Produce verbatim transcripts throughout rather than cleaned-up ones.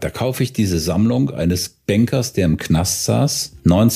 Da kaufe ich diese Sammlung eines Bankers, der im Knast saß,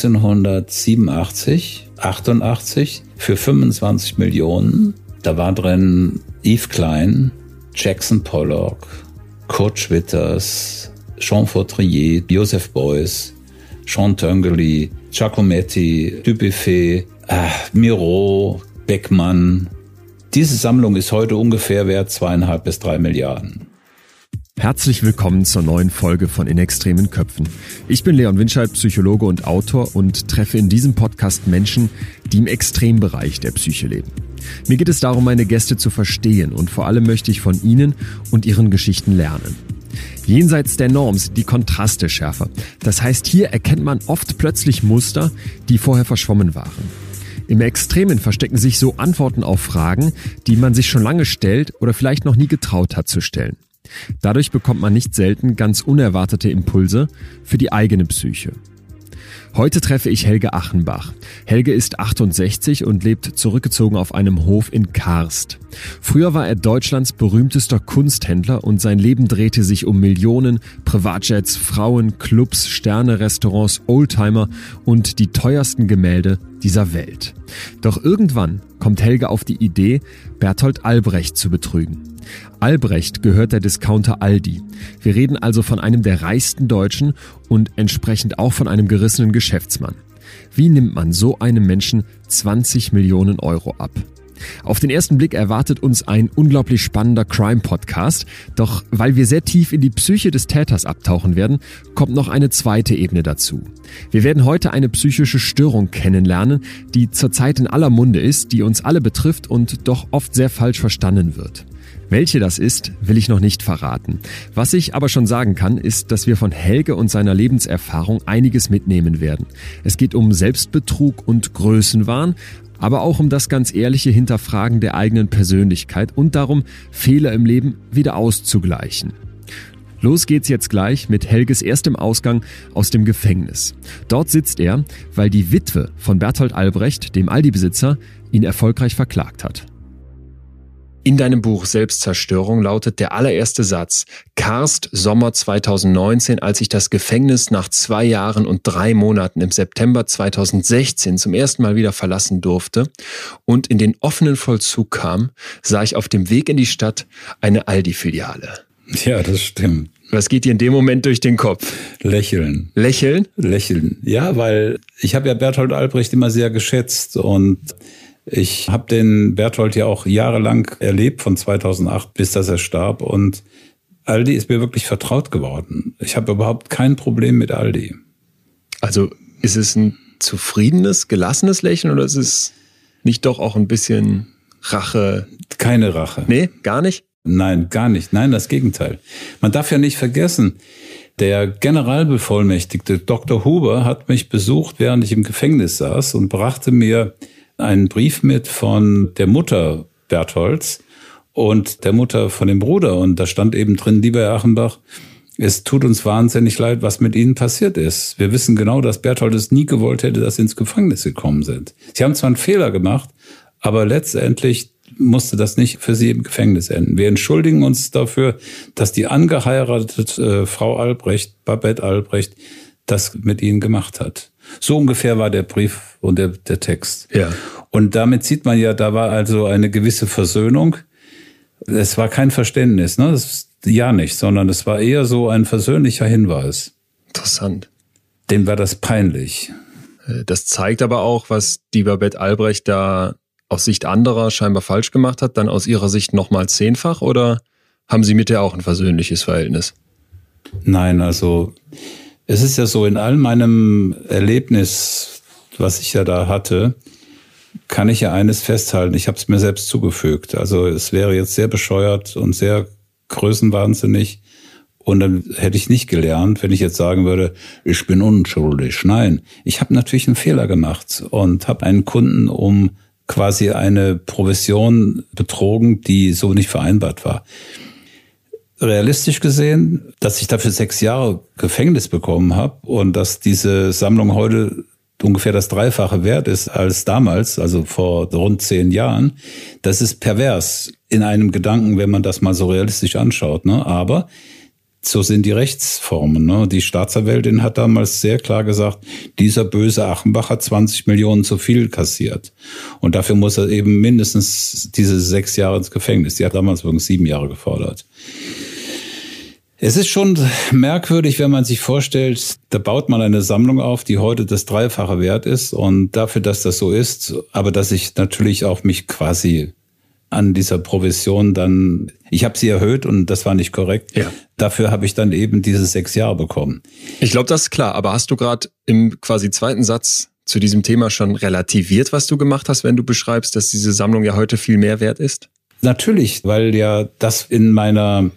neunzehnhundertsiebenundachtzig, achtundachtzig, für fünfundzwanzig Millionen. Da war drin Yves Klein, Jackson Pollock, Kurt Schwitters, Jean Fautrier, Joseph Beuys, Sean Tinguely, Giacometti, Dubuffet, äh, Miro, Beckmann. Diese Sammlung ist heute ungefähr wert zweieinhalb bis drei Milliarden. Herzlich willkommen zur neuen Folge von In extremen Köpfen. Ich bin Leon Winscheid, Psychologe und Autor und treffe in diesem Podcast Menschen, die im Extrembereich der Psyche leben. Mir geht es darum, meine Gäste zu verstehen und vor allem möchte ich von ihnen und ihren Geschichten lernen. Jenseits der Norm sind die Kontraste schärfer. Das heißt, hier erkennt man oft plötzlich Muster, die vorher verschwommen waren. Im Extremen verstecken sich so Antworten auf Fragen, die man sich schon lange stellt oder vielleicht noch nie getraut hat zu stellen. Dadurch bekommt man nicht selten ganz unerwartete Impulse für die eigene Psyche. Heute treffe ich Helge Achenbach. Helge ist achtundsechzig und lebt zurückgezogen auf einem Hof in Karst. Früher war er Deutschlands berühmtester Kunsthändler und sein Leben drehte sich um Millionen, Privatjets, Frauen, Clubs, Sterne, Restaurants, Oldtimer und die teuersten Gemälde dieser Welt. Doch irgendwann kommt Helge auf die Idee, Bertolt Albrecht zu betrügen. Albrecht gehört der Discounter Aldi. Wir reden also von einem der reichsten Deutschen und entsprechend auch von einem gerissenen Geschäftsmann. Wie nimmt man so einem Menschen zwanzig Millionen Euro ab? Auf den ersten Blick erwartet uns ein unglaublich spannender Crime-Podcast. Doch weil wir sehr tief in die Psyche des Täters abtauchen werden, kommt noch eine zweite Ebene dazu. Wir werden heute eine psychische Störung kennenlernen, die zurzeit in aller Munde ist, die uns alle betrifft und doch oft sehr falsch verstanden wird. Welche das ist, will ich noch nicht verraten. Was ich aber schon sagen kann, ist, dass wir von Helge und seiner Lebenserfahrung einiges mitnehmen werden. Es geht um Selbstbetrug und Größenwahn, aber auch um das ganz ehrliche Hinterfragen der eigenen Persönlichkeit und darum, Fehler im Leben wieder auszugleichen. Los geht's jetzt gleich mit Helges erstem Ausgang aus dem Gefängnis. Dort sitzt er, weil die Witwe von Bertolt Albrecht, dem Aldi-Besitzer, ihn erfolgreich verklagt hat. In deinem Buch Selbstzerstörung lautet der allererste Satz: Karst, Sommer zweitausendneunzehn, als ich das Gefängnis nach zwei Jahren und drei Monaten im September zweitausendsechzehn zum ersten Mal wieder verlassen durfte und in den offenen Vollzug kam, sah ich auf dem Weg in die Stadt eine Aldi-Filiale. Ja, das stimmt. Was geht dir in dem Moment durch den Kopf? Lächeln. Lächeln? Lächeln. Ja, weil ich habe ja Bertolt Albrecht immer sehr geschätzt und ich habe den Bertolt ja auch jahrelang erlebt, von zweitausendacht bis dass er starb. Und Aldi ist mir wirklich vertraut geworden. Ich habe überhaupt kein Problem mit Aldi. Also ist es ein zufriedenes, gelassenes Lächeln oder ist es nicht doch auch ein bisschen Rache? Keine Rache. Nee, gar nicht? Nein, gar nicht. Nein, das Gegenteil. Man darf ja nicht vergessen, der Generalbevollmächtigte Doktor Huber hat mich besucht, während ich im Gefängnis saß und brachte mir einen Brief mit von der Mutter Bertolds und der Mutter von dem Bruder. Und da stand eben drin: Lieber Herr Achenbach, es tut uns wahnsinnig leid, was mit Ihnen passiert ist. Wir wissen genau, dass Bertolt es nie gewollt hätte, dass Sie ins Gefängnis gekommen sind. Sie haben zwar einen Fehler gemacht, aber letztendlich musste das nicht für Sie im Gefängnis enden. Wir entschuldigen uns dafür, dass die angeheiratete äh, Frau Albrecht, Babette Albrecht, das mit Ihnen gemacht hat. So ungefähr war der Brief und der, der Text. Ja. Und damit sieht man ja, da war also eine gewisse Versöhnung. Es war kein Verständnis, ne? Das ja nicht, sondern es war eher so ein versöhnlicher Hinweis. Interessant. Dem war das peinlich. Das zeigt aber auch, was die Babette Albrecht da aus Sicht anderer scheinbar falsch gemacht hat, dann aus ihrer Sicht nochmal zehnfach, oder haben Sie mit der auch ein versöhnliches Verhältnis? Nein, also es ist ja so, in all meinem Erlebnis, was ich ja da hatte, kann ich ja eines festhalten: Ich habe es mir selbst zugefügt. Also es wäre jetzt sehr bescheuert und sehr größenwahnsinnig und dann hätte ich nicht gelernt, wenn ich jetzt sagen würde, ich bin unschuldig. Nein, ich habe natürlich einen Fehler gemacht und habe einen Kunden um quasi eine Provision betrogen, die so nicht vereinbart war. Realistisch gesehen, dass ich dafür sechs Jahre Gefängnis bekommen habe und dass diese Sammlung heute ungefähr das Dreifache wert ist als damals, also vor rund zehn Jahren, das ist pervers in einem Gedanken, wenn man das mal so realistisch anschaut, ne? Aber so sind die Rechtsformen. Ne? Die Staatsanwältin hat damals sehr klar gesagt, dieser böse Achenbach hat zwanzig Millionen zu viel kassiert. Und dafür muss er eben mindestens diese sechs Jahre ins Gefängnis. Die hat damals übrigens sieben Jahre gefordert. Es ist schon merkwürdig, wenn man sich vorstellt, da baut man eine Sammlung auf, die heute das Dreifache wert ist. Und dafür, dass das so ist, aber dass ich natürlich auch mich quasi an dieser Provision dann, ich habe sie erhöht und das war nicht korrekt. Ja. Dafür habe ich dann eben diese sechs Jahre bekommen. Ich glaube, das ist klar. Aber hast du gerade im quasi zweiten Satz zu diesem Thema schon relativiert, was du gemacht hast, wenn du beschreibst, dass diese Sammlung ja heute viel mehr wert ist? Natürlich, weil ja das in meiner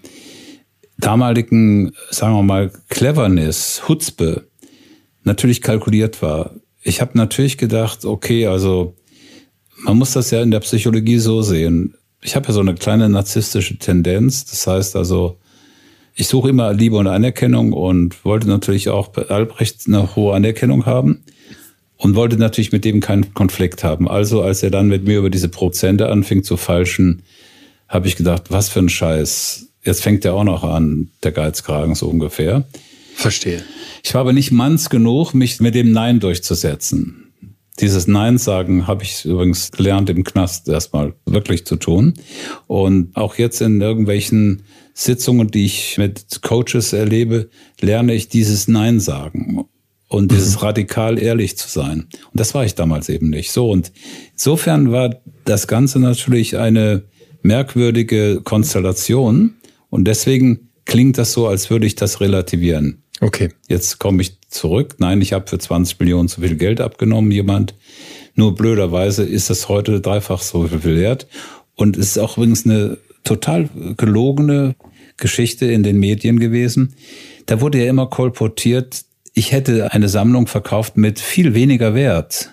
damaligen, sagen wir mal, Cleverness, Chutzpe natürlich kalkuliert war. Ich habe natürlich gedacht, okay, also man muss das ja in der Psychologie so sehen. Ich habe ja so eine kleine narzisstische Tendenz. Das heißt also, ich suche immer Liebe und Anerkennung und wollte natürlich auch bei Albrecht eine hohe Anerkennung haben und wollte natürlich mit dem keinen Konflikt haben. Also als er dann mit mir über diese Prozente anfing zu falschen, habe ich gedacht, was für ein Scheiß. Jetzt fängt er auch noch an, der Geizkragen so ungefähr. Verstehe. Ich war aber nicht manns genug, mich mit dem Nein durchzusetzen. Dieses Nein sagen habe ich übrigens gelernt im Knast erstmal wirklich zu tun. Und auch jetzt in irgendwelchen Sitzungen, die ich mit Coaches erlebe, lerne ich dieses Nein sagen und dieses mhm. radikal ehrlich zu sein. Und das war ich damals eben nicht. So, und insofern war das Ganze natürlich eine merkwürdige Konstellation. Und deswegen klingt das so, als würde ich das relativieren. Okay. Jetzt komme ich zurück. Nein, ich habe für zwanzig Millionen zu viel Geld abgenommen, jemand. Nur blöderweise ist das heute dreifach so viel wert. Und es ist auch übrigens eine total gelogene Geschichte in den Medien gewesen. Da wurde ja immer kolportiert, ich hätte eine Sammlung verkauft mit viel weniger Wert.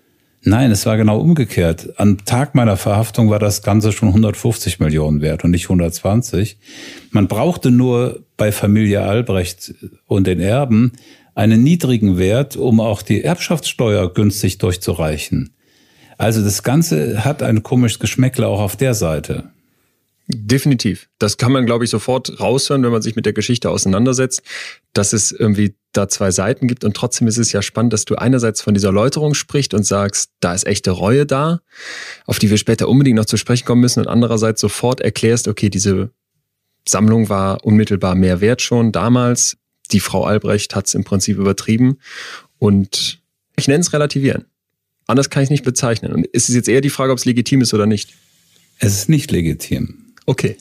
Nein, es war genau umgekehrt. Am Tag meiner Verhaftung war das Ganze schon hundertfünfzig Millionen wert und nicht hundertzwanzig. Man brauchte nur bei Familie Albrecht und den Erben einen niedrigen Wert, um auch die Erbschaftssteuer günstig durchzureichen. Also das Ganze hat ein komisches Geschmäckle auch auf der Seite. Definitiv. Das kann man, glaube ich, sofort raushören, wenn man sich mit der Geschichte auseinandersetzt, dass es irgendwie da zwei Seiten gibt. Und trotzdem ist es ja spannend, dass du einerseits von dieser Läuterung sprichst und sagst, da ist echte Reue da, auf die wir später unbedingt noch zu sprechen kommen müssen. Und andererseits sofort erklärst, okay, diese Sammlung war unmittelbar mehr wert schon damals. Die Frau Albrecht hat es im Prinzip übertrieben. Und ich nenne es relativieren. Anders kann ich es nicht bezeichnen. Und ist es jetzt eher die Frage, ob es legitim ist oder nicht? Es ist nicht legitim. Okay,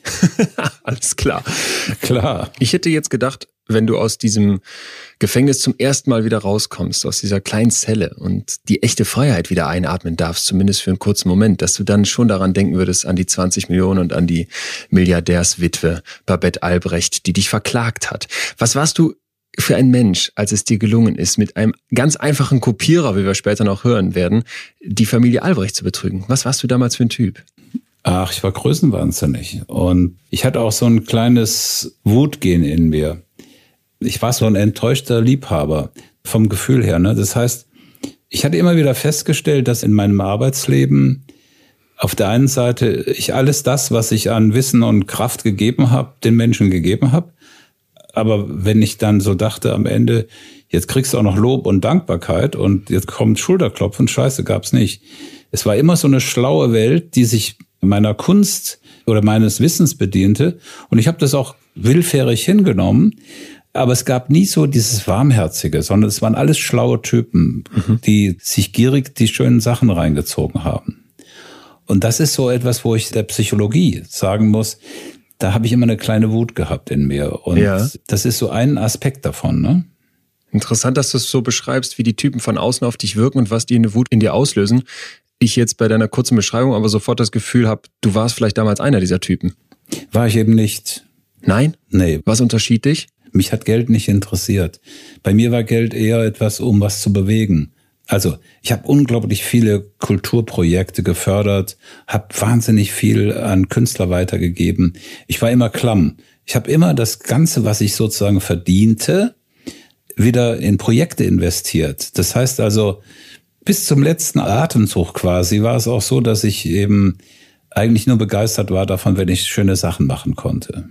alles klar. Klar. Ich hätte jetzt gedacht, wenn du aus diesem Gefängnis zum ersten Mal wieder rauskommst, aus dieser kleinen Zelle und die echte Freiheit wieder einatmen darfst, zumindest für einen kurzen Moment, dass du dann schon daran denken würdest, an die zwanzig Millionen und an die Milliardärswitwe Babette Albrecht, die dich verklagt hat. Was warst du für ein Mensch, als es dir gelungen ist, mit einem ganz einfachen Kopierer, wie wir später noch hören werden, die Familie Albrecht zu betrügen? Was warst du damals für ein Typ? Ach, ich war größenwahnsinnig. Und ich hatte auch so ein kleines Wutgehen in mir. Ich war so ein enttäuschter Liebhaber vom Gefühl her. Ne? Das heißt, ich hatte immer wieder festgestellt, dass in meinem Arbeitsleben auf der einen Seite ich alles das, was ich an Wissen und Kraft gegeben habe, den Menschen gegeben habe. Aber wenn ich dann so dachte am Ende, jetzt kriegst du auch noch Lob und Dankbarkeit und jetzt kommt Schulterklopfen, Scheiße, gab's nicht. Es war immer so eine schlaue Welt, die sich meiner Kunst oder meines Wissens bediente. Und ich habe das auch willfährig hingenommen. Aber es gab nie so dieses Warmherzige, sondern es waren alles schlaue Typen, mhm. die sich gierig die schönen Sachen reingezogen haben. Und das ist so etwas, wo ich der Psychologie sagen muss, da habe ich immer eine kleine Wut gehabt in mir. Und ja. das ist so ein Aspekt davon, ne? Interessant, dass du es so beschreibst, wie die Typen von außen auf dich wirken und was die eine Wut in dir auslösen. Ich jetzt bei deiner kurzen Beschreibung aber sofort das Gefühl habe, du warst vielleicht damals einer dieser Typen. War ich eben nicht. Nein? Nee. Was unterschied dich? Mich hat Geld nicht interessiert. Bei mir war Geld eher etwas, um was zu bewegen. Also ich habe unglaublich viele Kulturprojekte gefördert, habe wahnsinnig viel an Künstler weitergegeben. Ich war immer klamm. Ich habe immer das Ganze, was ich sozusagen verdiente, wieder in Projekte investiert. Das heißt also, bis zum letzten Atemzug quasi war es auch so, dass ich eben eigentlich nur begeistert war davon, wenn ich schöne Sachen machen konnte.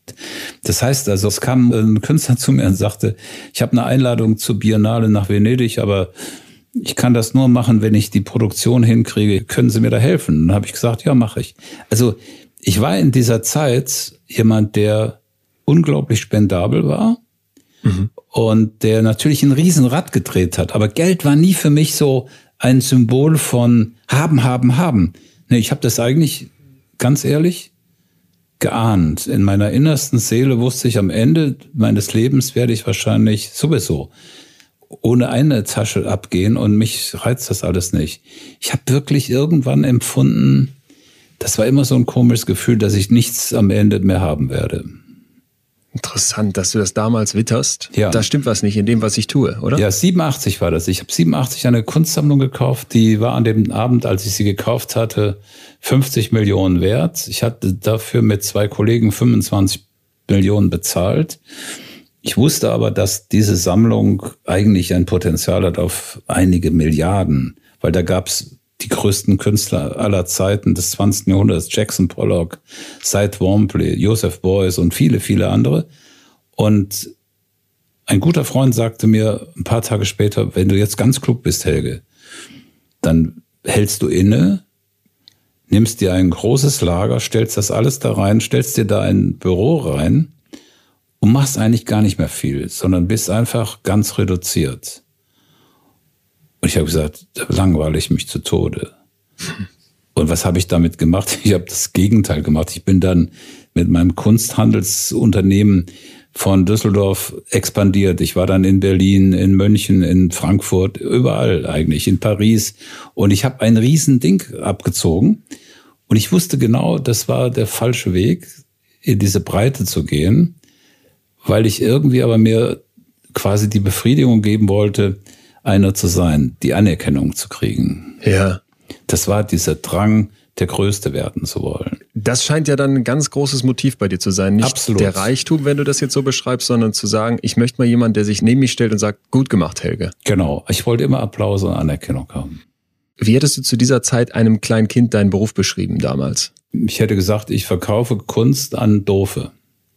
Das heißt also, es kam ein Künstler zu mir und sagte, ich habe eine Einladung zur Biennale nach Venedig, aber ich kann das nur machen, wenn ich die Produktion hinkriege. Können Sie mir da helfen? Und dann habe ich gesagt, ja, mache ich. Also ich war in dieser Zeit jemand, der unglaublich spendabel war mhm. und der natürlich ein Riesenrad gedreht hat. Aber Geld war nie für mich so ein Symbol von haben, haben, haben. Nee, ich habe das eigentlich, ganz ehrlich, geahnt. In meiner innersten Seele wusste ich, am Ende meines Lebens werde ich wahrscheinlich sowieso ohne eine Tasche abgehen und mich reizt das alles nicht. Ich habe wirklich irgendwann empfunden, das war immer so ein komisches Gefühl, dass ich nichts am Ende mehr haben werde. Interessant, dass du das damals witterst. Ja. Da stimmt was nicht in dem, was ich tue, oder? Ja, siebenundachtzig war das. Ich habe siebenundachtzig eine Kunstsammlung gekauft, die war an dem Abend, als ich sie gekauft hatte, fünfzig Millionen wert. Ich hatte dafür mit zwei Kollegen fünfundzwanzig Millionen bezahlt. Ich wusste aber, dass diese Sammlung eigentlich ein Potenzial hat auf einige Milliarden, weil da gab's die größten Künstler aller Zeiten des zwanzigsten Jahrhunderts, Jackson Pollock, Cy Twombly, Joseph Beuys und viele, viele andere. Und ein guter Freund sagte mir ein paar Tage später, wenn du jetzt ganz klug bist, Helge, dann hältst du inne, nimmst dir ein großes Lager, stellst das alles da rein, stellst dir da ein Büro rein und machst eigentlich gar nicht mehr viel, sondern bist einfach ganz reduziert. Und ich habe gesagt, da langweile ich mich zu Tode. Und was habe ich damit gemacht? Ich habe das Gegenteil gemacht. Ich bin dann mit meinem Kunsthandelsunternehmen von Düsseldorf expandiert. Ich war dann in Berlin, in München, in Frankfurt, überall eigentlich, in Paris. Und ich habe ein Riesending abgezogen. Und ich wusste genau, das war der falsche Weg, in diese Breite zu gehen, weil ich irgendwie aber mir quasi die Befriedigung geben wollte, einer zu sein, die Anerkennung zu kriegen. Ja. Das war dieser Drang, der Größte werden zu wollen. Das scheint ja dann ein ganz großes Motiv bei dir zu sein. Nicht Absolut. Der Reichtum, wenn du das jetzt so beschreibst, sondern zu sagen, ich möchte mal jemanden, der sich neben mich stellt und sagt, gut gemacht, Helge. Genau. Ich wollte immer Applaus und Anerkennung haben. Wie hättest du zu dieser Zeit einem kleinen Kind deinen Beruf beschrieben damals? Ich hätte gesagt, ich verkaufe Kunst an Doofe.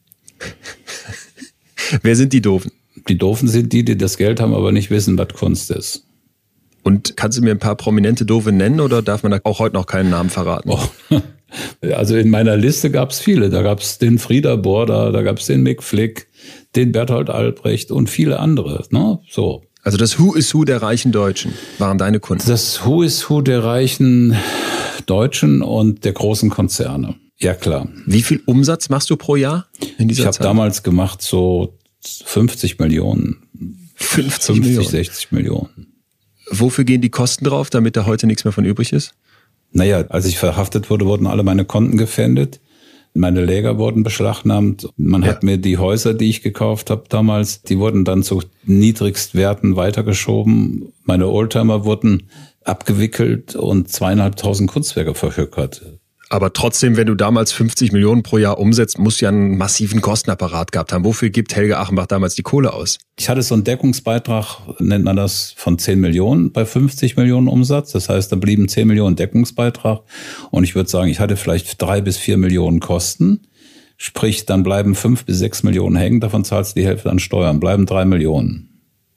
Wer sind die Doofen? Die Doofen sind die, die das Geld haben, aber nicht wissen, was Kunst ist. Und kannst du mir ein paar prominente Doofe nennen oder darf man da auch heute noch keinen Namen verraten? Oh. Also in meiner Liste gab es viele. Da gab es den Frieder Borda, da gab es den Mick Flick, den Bertolt Albrecht und viele andere. Ne? So. Also das Who is Who der reichen Deutschen waren deine Kunden? Das Who is Who der reichen Deutschen und der großen Konzerne. Ja, klar. Wie viel Umsatz machst du pro Jahr in dieser ich Zeit? Ich habe damals gemacht so fünfzig Millionen. fünfzig, fünfzig Millionen. sechzig Millionen. Wofür gehen die Kosten drauf, damit da heute nichts mehr von übrig ist? Naja, als ich verhaftet wurde, wurden alle meine Konten gepfändet. Meine Läger wurden beschlagnahmt. Man ja. hat mir die Häuser, die ich gekauft habe damals, die wurden dann zu Niedrigstwerten weitergeschoben. Meine Oldtimer wurden abgewickelt und zweieinhalbtausend Kunstwerke verhökert. Aber trotzdem, wenn du damals fünfzig Millionen pro Jahr umsetzt, musst du ja einen massiven Kostenapparat gehabt haben. Wofür gibt Helge Achenbach damals die Kohle aus? Ich hatte so einen Deckungsbeitrag, nennt man das, von zehn Millionen bei fünfzig Millionen Umsatz. Das heißt, da blieben zehn Millionen Deckungsbeitrag. Und ich würde sagen, ich hatte vielleicht drei bis vier Millionen Kosten. Sprich, dann bleiben fünf bis sechs Millionen hängen. Davon zahlst du die Hälfte an Steuern. Bleiben drei Millionen.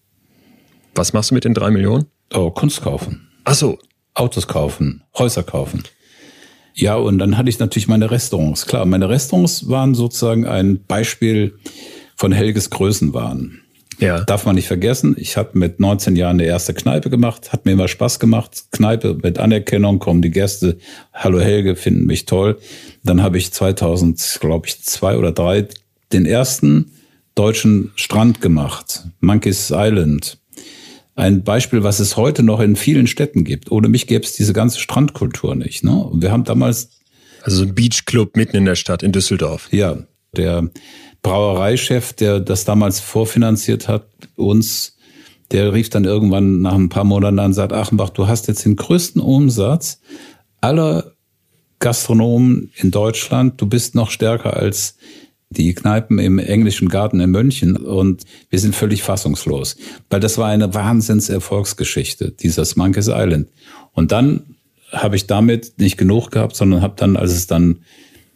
Was machst du mit den drei Millionen? Oh, Kunst kaufen. Ach so. Autos kaufen, Häuser kaufen. Ja, und dann hatte ich natürlich meine Restaurants. Klar, meine Restaurants waren sozusagen ein Beispiel von Helges Größenwahn. Ja. Darf man nicht vergessen, ich habe mit neunzehn Jahren eine erste Kneipe gemacht, hat mir immer Spaß gemacht. Kneipe mit Anerkennung, kommen die Gäste, hallo Helge, finden mich toll. Dann habe ich zweitausend, glaube ich, zwei oder drei den ersten deutschen Strand gemacht, Monkey's Island. Ein Beispiel, was es heute noch in vielen Städten gibt. Ohne mich gäbe es diese ganze Strandkultur nicht. Ne? Und wir haben damals... Also so ein Beachclub mitten in der Stadt in Düsseldorf. Ja, der Brauereichef, der das damals vorfinanziert hat, uns, der rief dann irgendwann nach ein paar Monaten an und sagt, Achenbach, du hast jetzt den größten Umsatz aller Gastronomen in Deutschland. Du bist noch stärker als die Kneipen im englischen Garten in München und wir sind völlig fassungslos. Weil das war eine Wahnsinns-Erfolgsgeschichte, dieses Monkey's Island. Und dann habe ich damit nicht genug gehabt, sondern habe dann, als es dann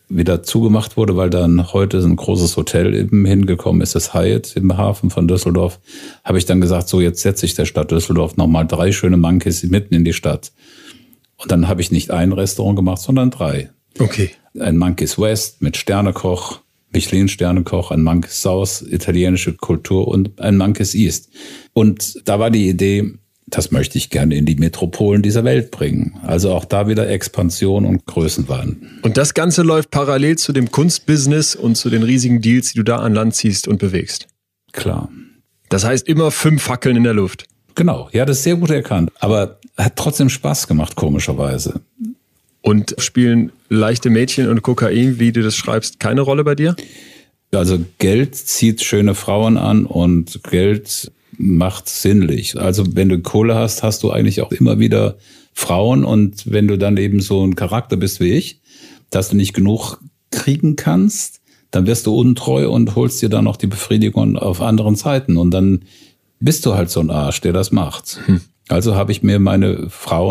wieder zugemacht wurde, weil dann heute ein großes Hotel eben hingekommen ist, das Hyatt im Hafen von Düsseldorf, habe ich dann gesagt, so jetzt setze ich der Stadt Düsseldorf nochmal drei schöne Monkeys mitten in die Stadt. Und dann habe ich nicht ein Restaurant gemacht, sondern drei. Okay. Ein Monkeys West mit Sternekoch, Michelin-Sternekoch, ein Monkeys South, italienische Kultur und ein Monkeys East. Und da war die Idee, das möchte ich gerne in die Metropolen dieser Welt bringen. Also auch da wieder Expansion und Größenwahn. Und das Ganze läuft parallel zu dem Kunstbusiness und zu den riesigen Deals, die du da an Land ziehst und bewegst. Klar. Das heißt immer fünf Fackeln in der Luft. Genau, ja, das ist sehr gut erkannt. Aber hat trotzdem Spaß gemacht, komischerweise. Und spielen leichte Mädchen und Kokain, wie du das schreibst, keine Rolle bei dir? Also Geld zieht schöne Frauen an und Geld macht sinnlich. Also wenn du Kohle hast, hast du eigentlich auch immer wieder Frauen. Und wenn du dann eben so ein Charakter bist wie ich, dass du nicht genug kriegen kannst, dann wirst du untreu und holst dir dann noch die Befriedigung auf anderen Seiten. Und dann bist du halt so ein Arsch, der das macht. Hm. Also habe ich mir meine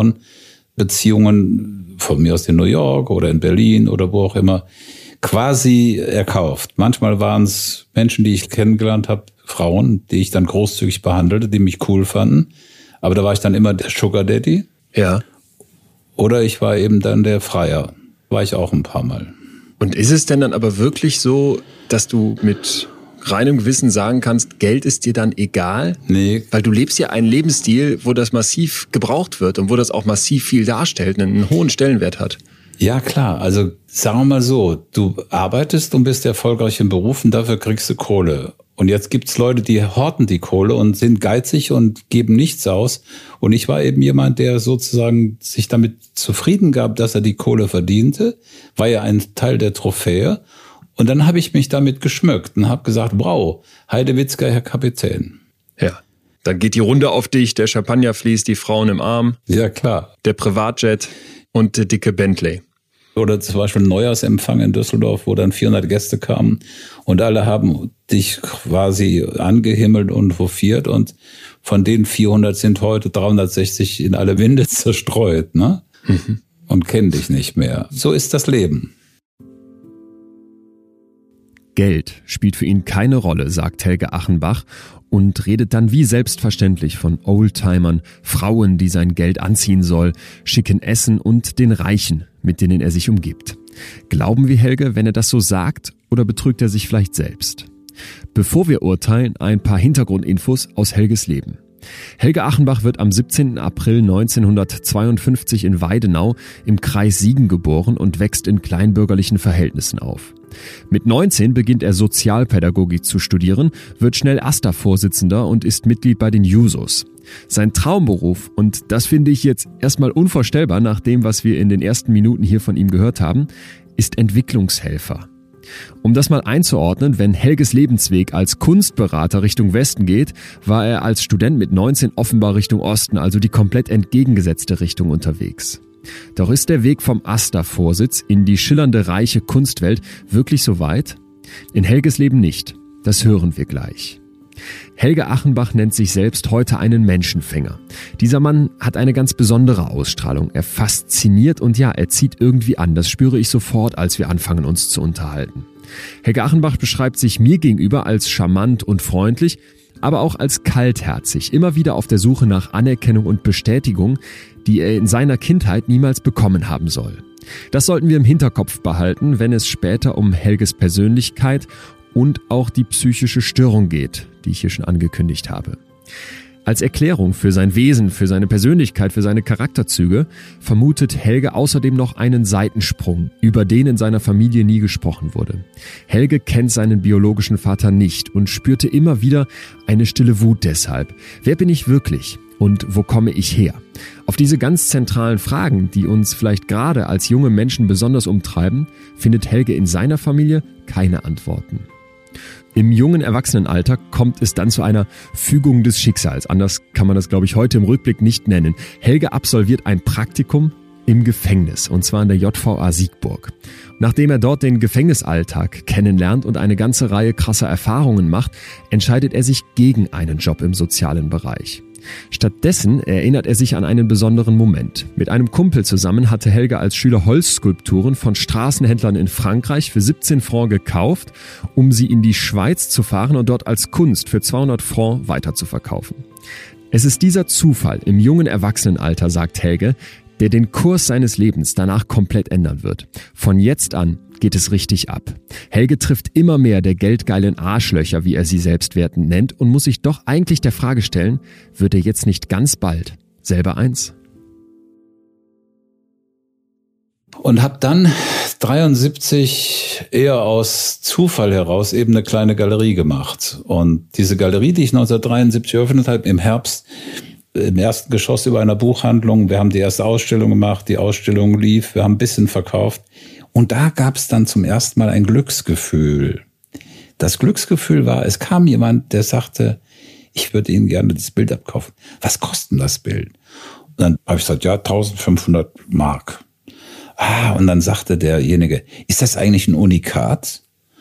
Frauenbeziehungen von mir aus in New York oder in Berlin oder wo auch immer quasi erkauft. Manchmal waren es Menschen, die ich kennengelernt habe, Frauen, die ich dann großzügig behandelte, die mich cool fanden. Aber da war ich dann immer der Sugar Daddy. Ja. Oder ich war eben dann der Freier. War ich auch ein paar Mal. Und ist es denn dann aber wirklich so, dass du mit reinem Gewissen sagen kannst, Geld ist dir dann egal? Nee. Weil du lebst ja einen Lebensstil, wo das massiv gebraucht wird und wo das auch massiv viel darstellt, einen hohen Stellenwert hat. Ja, klar. Also sagen wir mal so, du arbeitest und bist erfolgreich im Beruf und dafür kriegst du Kohle. Und jetzt gibt's Leute, die horten die Kohle und sind geizig und geben nichts aus. Und ich war eben jemand, der sozusagen sich damit zufrieden gab, dass er die Kohle verdiente, war ja ein Teil der Trophäe. Und dann habe ich mich damit geschmückt und habe gesagt, wow, Heidewitzka, Herr Kapitän. Ja, dann geht die Runde auf dich, der Champagner fließt, die Frauen im Arm. Ja, klar. Der Privatjet und der dicke Bentley. Oder zum Beispiel ein Neujahrsempfang in Düsseldorf, wo dann vierhundert Gäste kamen und alle haben dich quasi angehimmelt und hofiert und von denen vierhundert sind heute dreihundertsechzig in alle Winde zerstreut, ne? Mhm. Und kennen dich nicht mehr. So ist das Leben. Geld spielt für ihn keine Rolle, sagt Helge Achenbach und redet dann wie selbstverständlich von Oldtimern, Frauen, die sein Geld anziehen soll, schicken Essen und den Reichen, mit denen er sich umgibt. Glauben wir Helge, wenn er das so sagt, oder betrügt er sich vielleicht selbst? Bevor wir urteilen, ein paar Hintergrundinfos aus Helges Leben. Helge Achenbach wird am siebzehnten April neunzehnhundertzweiundfünfzig in Weidenau im Kreis Siegen geboren und wächst in kleinbürgerlichen Verhältnissen auf. Mit neunzehn beginnt er Sozialpädagogik zu studieren, wird schnell AStA-Vorsitzender und ist Mitglied bei den Jusos. Sein Traumberuf, und das finde ich jetzt erstmal unvorstellbar nach dem, was wir in den ersten Minuten hier von ihm gehört haben, ist Entwicklungshelfer. Um das mal einzuordnen, wenn Helges Lebensweg als Kunstberater Richtung Westen geht, war er als Student mit neunzehn offenbar Richtung Osten, also die komplett entgegengesetzte Richtung unterwegs. Doch ist der Weg vom AStA-Vorsitz in die schillernde, reiche Kunstwelt wirklich so weit? In Helges Leben nicht. Das hören wir gleich. Helge Achenbach nennt sich selbst heute einen Menschenfänger. Dieser Mann hat eine ganz besondere Ausstrahlung. Er fasziniert und ja, er zieht irgendwie an. Das spüre ich sofort, als wir anfangen, uns zu unterhalten. Helge Achenbach beschreibt sich mir gegenüber als charmant und freundlich, aber auch als kaltherzig, immer wieder auf der Suche nach Anerkennung und Bestätigung, die er in seiner Kindheit niemals bekommen haben soll. Das sollten wir im Hinterkopf behalten, wenn es später um Helges Persönlichkeit und auch die psychische Störung geht, die ich hier schon angekündigt habe. Als Erklärung für sein Wesen, für seine Persönlichkeit, für seine Charakterzüge vermutet Helge außerdem noch einen Seitensprung, über den in seiner Familie nie gesprochen wurde. Helge kennt seinen biologischen Vater nicht und spürte immer wieder eine stille Wut deshalb. Wer bin ich wirklich? Und wo komme ich her? Auf diese ganz zentralen Fragen, die uns vielleicht gerade als junge Menschen besonders umtreiben, findet Helge in seiner Familie keine Antworten. Im jungen Erwachsenenalter kommt es dann zu einer Fügung des Schicksals. Anders kann man das, glaube ich, heute im Rückblick nicht nennen. Helge absolviert ein Praktikum im Gefängnis, und zwar in der J V A Siegburg. Nachdem er dort den Gefängnisalltag kennenlernt und eine ganze Reihe krasser Erfahrungen macht, entscheidet er sich gegen einen Job im sozialen Bereich. Stattdessen erinnert er sich an einen besonderen Moment. Mit einem Kumpel zusammen hatte Helge als Schüler Holzskulpturen von Straßenhändlern in Frankreich für siebzehn Francs gekauft, um sie in die Schweiz zu fahren und dort als Kunst für zweihundert Francs weiterzuverkaufen. Es ist dieser Zufall im jungen Erwachsenenalter, sagt Helge, der den Kurs seines Lebens danach komplett ändern wird. Von jetzt an geht es richtig ab. Helge trifft immer mehr der geldgeilen Arschlöcher, wie er sie selbst wertend nennt, und muss sich doch eigentlich der Frage stellen, wird er jetzt nicht ganz bald selber eins? Und habe dann dreiundsiebzig eher aus Zufall heraus eben eine kleine Galerie gemacht. Und diese Galerie, die ich neunzehnhundertdreiundsiebzig eröffnet habe, im Herbst, im ersten Geschoss über einer Buchhandlung, wir haben die erste Ausstellung gemacht, die Ausstellung lief, wir haben ein bisschen verkauft. Und da gab es dann zum ersten Mal ein Glücksgefühl. Das Glücksgefühl war, es kam jemand, der sagte, ich würde Ihnen gerne das Bild abkaufen. Was kostet denn das Bild? Und dann habe ich gesagt, ja, eintausendfünfhundert Mark. Ah, und dann sagte derjenige, ist das eigentlich ein Unikat?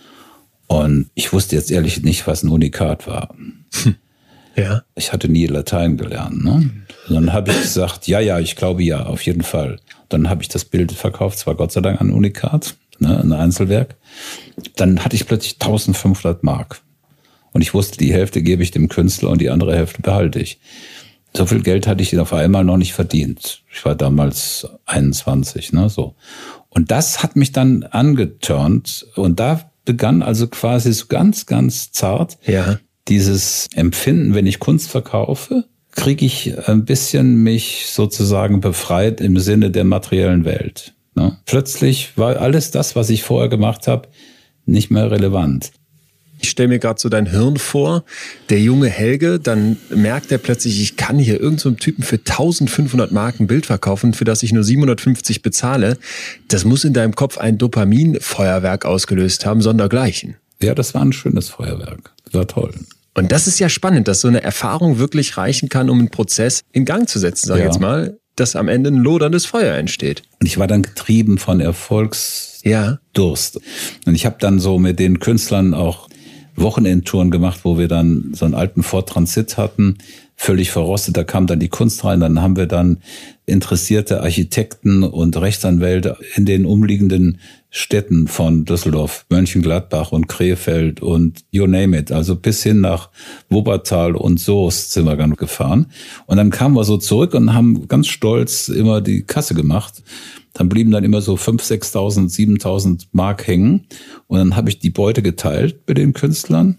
Und ich wusste jetzt ehrlich nicht, was ein Unikat war. Hm. Ja. Ich hatte nie Latein gelernt, ne? Und dann habe ich gesagt, ja, ja, ich glaube ja, auf jeden Fall. Dann habe ich das Bild verkauft, zwar Gott sei Dank ein Unikat, ne, ein Einzelwerk. Dann hatte ich plötzlich eintausendfünfhundert Mark. Und ich wusste, die Hälfte gebe ich dem Künstler und die andere Hälfte behalte ich. So viel Geld hatte ich auf einmal noch nicht verdient. Ich war damals einundzwanzig, ne, so. Und das hat mich dann angeturnt. Und da begann also quasi so ganz, ganz zart, ja, dieses Empfinden, wenn ich Kunst verkaufe, kriege ich ein bisschen mich sozusagen befreit im Sinne der materiellen Welt. Ne? Plötzlich war alles das, was ich vorher gemacht habe, nicht mehr relevant. Ich stelle mir gerade so dein Hirn vor, der junge Helge, dann merkt er plötzlich, ich kann hier irgendeinem so Typen für eintausendfünfhundert Mark ein Bild verkaufen, für das ich nur siebenhundertfünfzig bezahle. Das muss in deinem Kopf ein Dopaminfeuerwerk ausgelöst haben, sondergleichen. Ja, das war ein schönes Feuerwerk. Das war toll. Und das ist ja spannend, dass so eine Erfahrung wirklich reichen kann, um einen Prozess in Gang zu setzen, sag ich ja. jetzt mal, dass am Ende ein loderndes Feuer entsteht. Und ich war dann getrieben von Erfolgsdurst. Ja. Und ich habe dann so mit den Künstlern auch Wochenendtouren gemacht, wo wir dann so einen alten Ford Transit hatten, völlig verrostet. Da kam dann die Kunst rein. Dann haben wir dann interessierte Architekten und Rechtsanwälte in den umliegenden Städten von Düsseldorf, Mönchengladbach und Krefeld und you name it, also bis hin nach Wuppertal und Soest sind wir dann gefahren. Und dann kamen wir so zurück und haben ganz stolz immer die Kasse gemacht. Dann blieben dann immer so fünftausend, sechstausend, siebentausend Mark hängen. Und dann habe ich die Beute geteilt mit den Künstlern.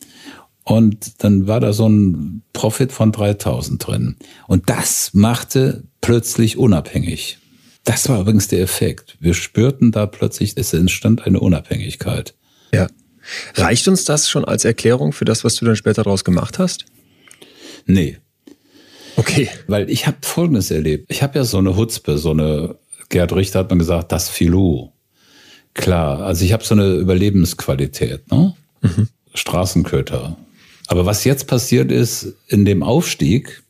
Und dann war da so ein Profit von dreitausend drin. Und das machte plötzlich unabhängig. Das war übrigens der Effekt. Wir spürten da plötzlich, es entstand eine Unabhängigkeit. Ja. Reicht uns das schon als Erklärung für das, was du dann später daraus gemacht hast? Nee. Okay. Weil ich habe Folgendes erlebt. Ich habe ja so eine Hutzpe, so eine, Gerd Richter hat man gesagt, das Filou. Klar, also ich habe so eine Überlebensqualität, ne? Mhm. Straßenköter. Aber was jetzt passiert ist, in dem Aufstieg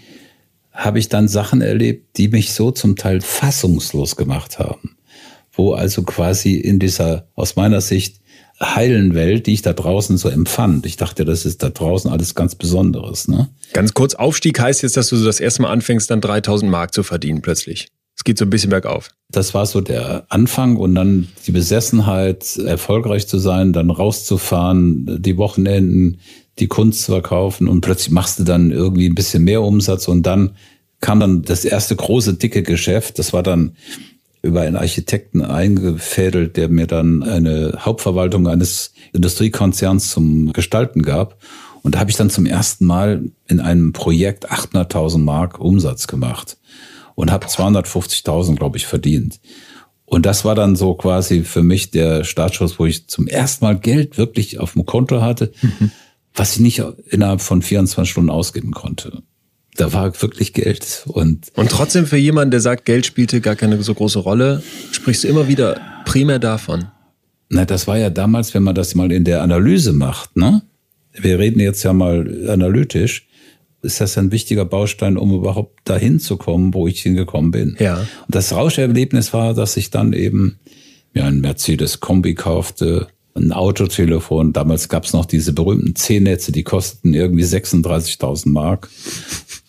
habe ich dann Sachen erlebt, die mich so zum Teil fassungslos gemacht haben. Wo also quasi in dieser, aus meiner Sicht, heilen Welt, die ich da draußen so empfand. Ich dachte, das ist da draußen alles ganz Besonderes, ne? Ganz kurz, Aufstieg heißt jetzt, dass du so das erste Mal anfängst, dann dreitausend Mark zu verdienen plötzlich. Es geht so ein bisschen bergauf. Das war so der Anfang und dann die Besessenheit, erfolgreich zu sein, dann rauszufahren, die Wochenenden, die Kunst zu verkaufen und plötzlich machst du dann irgendwie ein bisschen mehr Umsatz und dann kam dann das erste große, dicke Geschäft. Das war dann über einen Architekten eingefädelt, der mir dann eine Hauptverwaltung eines Industriekonzerns zum Gestalten gab. Und da habe ich dann zum ersten Mal in einem Projekt achthunderttausend Mark Umsatz gemacht und habe zweihundertfünfzigtausend, glaube ich, verdient. Und das war dann so quasi für mich der Startschuss, wo ich zum ersten Mal Geld wirklich auf dem Konto hatte, mhm. was ich nicht innerhalb von vierundzwanzig Stunden ausgeben konnte. Da war wirklich Geld. Und, und trotzdem für jemanden, der sagt, Geld spielte gar keine so große Rolle, sprichst du immer wieder primär davon. Na, das war ja damals, wenn man das mal in der Analyse macht, ne? Wir reden jetzt ja mal analytisch, ist das ein wichtiger Baustein, um überhaupt dahin zu kommen, wo ich hingekommen bin. Ja. Und das Rauscherlebnis war, dass ich dann eben mir einen Mercedes-Kombi kaufte, ein Autotelefon. Damals gab es noch diese berühmten C-Netze, die kosteten irgendwie sechsunddreißigtausend Mark.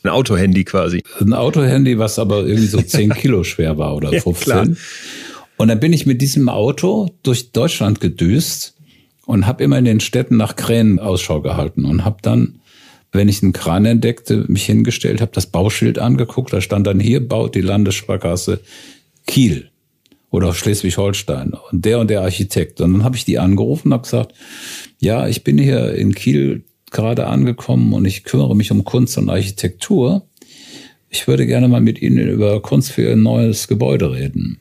Ein Autohandy quasi. Ein Autohandy, was aber irgendwie so zehn Kilo schwer war oder fünfzehn. Ja, klar. Und dann bin ich mit diesem Auto durch Deutschland gedüst und habe immer in den Städten nach Kränen Ausschau gehalten und habe dann, wenn ich einen Kran entdeckte, mich hingestellt, habe das Bauschild angeguckt, da stand dann, hier baut die Landessparkasse Kiel oder Schleswig-Holstein und der und der Architekt. Und dann habe ich die angerufen und habe gesagt, ja, ich bin hier in Kiel gerade angekommen und ich kümmere mich um Kunst und Architektur. Ich würde gerne mal mit Ihnen über Kunst für ein neues Gebäude reden.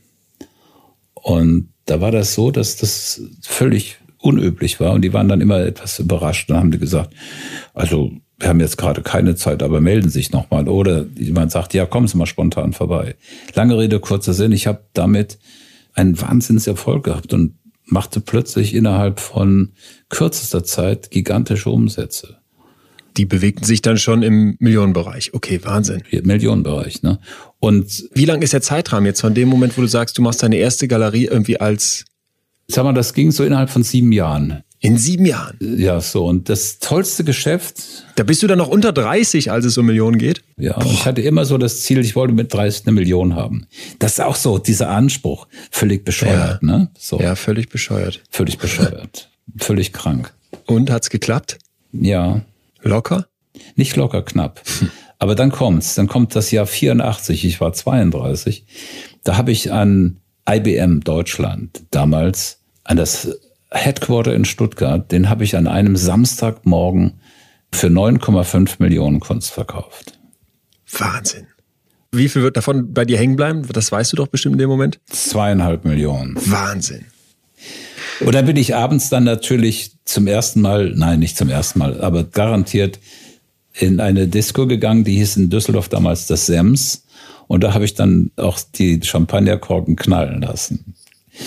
Und da war das so, dass das völlig unüblich war und die waren dann immer etwas überrascht. Dann haben die gesagt, also wir haben jetzt gerade keine Zeit, aber melden Sie sich nochmal. Oder jemand sagt, ja, kommen Sie mal spontan vorbei. Lange Rede, kurzer Sinn, ich habe damit einen Wahnsinnserfolg gehabt und machte plötzlich innerhalb von kürzester Zeit gigantische Umsätze. Die bewegten sich dann schon im Millionenbereich. Okay, Wahnsinn. Millionenbereich, ne? Und wie lang ist der Zeitrahmen jetzt von dem Moment, wo du sagst, du machst deine erste Galerie irgendwie als... Sag mal, das ging so innerhalb von sieben Jahren. In sieben Jahren? Ja, so. Und das tollste Geschäft... Da bist du dann noch unter dreißig, als es um Millionen geht? Ja, und ich hatte immer so das Ziel, ich wollte mit dreißig eine Million haben. Das ist auch so, dieser Anspruch. Völlig bescheuert, ja. ne? So. Ja, völlig bescheuert. Völlig bescheuert. Völlig krank. Und, hat's geklappt? Ja. Locker? Nicht locker, knapp. Hm. Aber dann kommt's. Dann kommt das Jahr vierundachtzig, ich war zweiunddreißig. Da habe ich an I B M Deutschland damals, an das Headquarter in Stuttgart, den habe ich an einem Samstagmorgen für neun Komma fünf Millionen Kunst verkauft. Wahnsinn. Wie viel wird davon bei dir hängen bleiben? Das weißt du doch bestimmt in dem Moment. Zweieinhalb Millionen. Wahnsinn. Und dann bin ich abends dann natürlich zum ersten Mal, nein, nicht zum ersten Mal, aber garantiert in eine Disco gegangen, die hieß in Düsseldorf damals das Sems. Und da habe ich dann auch die Champagnerkorken knallen lassen.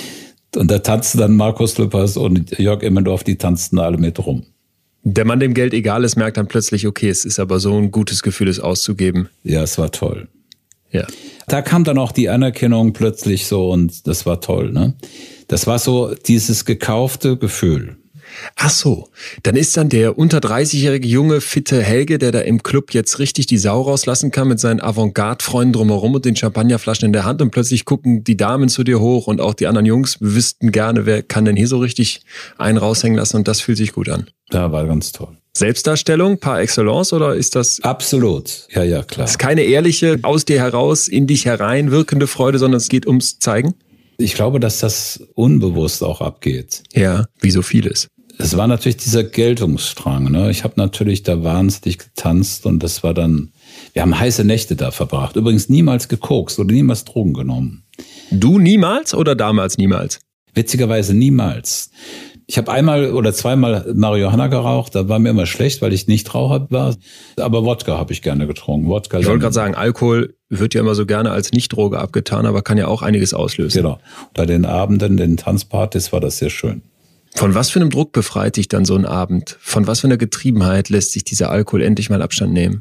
Und da tanzten dann Markus Lüppers und Jörg Immendorf, die tanzten alle mit rum. Der Mann, dem Geld egal ist, merkt dann plötzlich, okay, es ist aber so ein gutes Gefühl, es auszugeben. Ja, es war toll. Ja. Da kam dann auch die Anerkennung plötzlich so und das war toll, ne? Das war so dieses gekaufte Gefühl. Ach so, dann ist dann der unter dreißigjährige junge, fitte Helge, der da im Club jetzt richtig die Sau rauslassen kann mit seinen Avantgarde-Freunden drumherum und den Champagnerflaschen in der Hand und plötzlich gucken die Damen zu dir hoch und auch die anderen Jungs wüssten gerne, wer kann denn hier so richtig einen raushängen lassen und das fühlt sich gut an. Ja, war ganz toll. Selbstdarstellung par excellence oder ist das... Absolut, ja, ja, klar. Das ist keine ehrliche, aus dir heraus, in dich herein wirkende Freude, sondern es geht ums Zeigen? Ich glaube, dass das unbewusst auch abgeht. Ja, wie so vieles. Es war natürlich dieser Geltungsstrang, ne? Ich habe natürlich da wahnsinnig getanzt und das war dann, wir haben heiße Nächte da verbracht. Übrigens niemals gekokst oder niemals Drogen genommen. Du niemals oder damals niemals? Witzigerweise niemals. Ich habe einmal oder zweimal Marihuana geraucht, da war mir immer schlecht, weil ich nicht Raucher war. Aber Wodka habe ich gerne getrunken. Wodka. Ich wollte gerade sagen, Alkohol wird ja immer so gerne als Nichtdroge abgetan, aber kann ja auch einiges auslösen. Genau. Bei den Abenden, den Tanzpartys war das sehr schön. Von was für einem Druck befreit dich dann so ein Abend? Von was für einer Getriebenheit lässt sich dieser Alkohol endlich mal Abstand nehmen?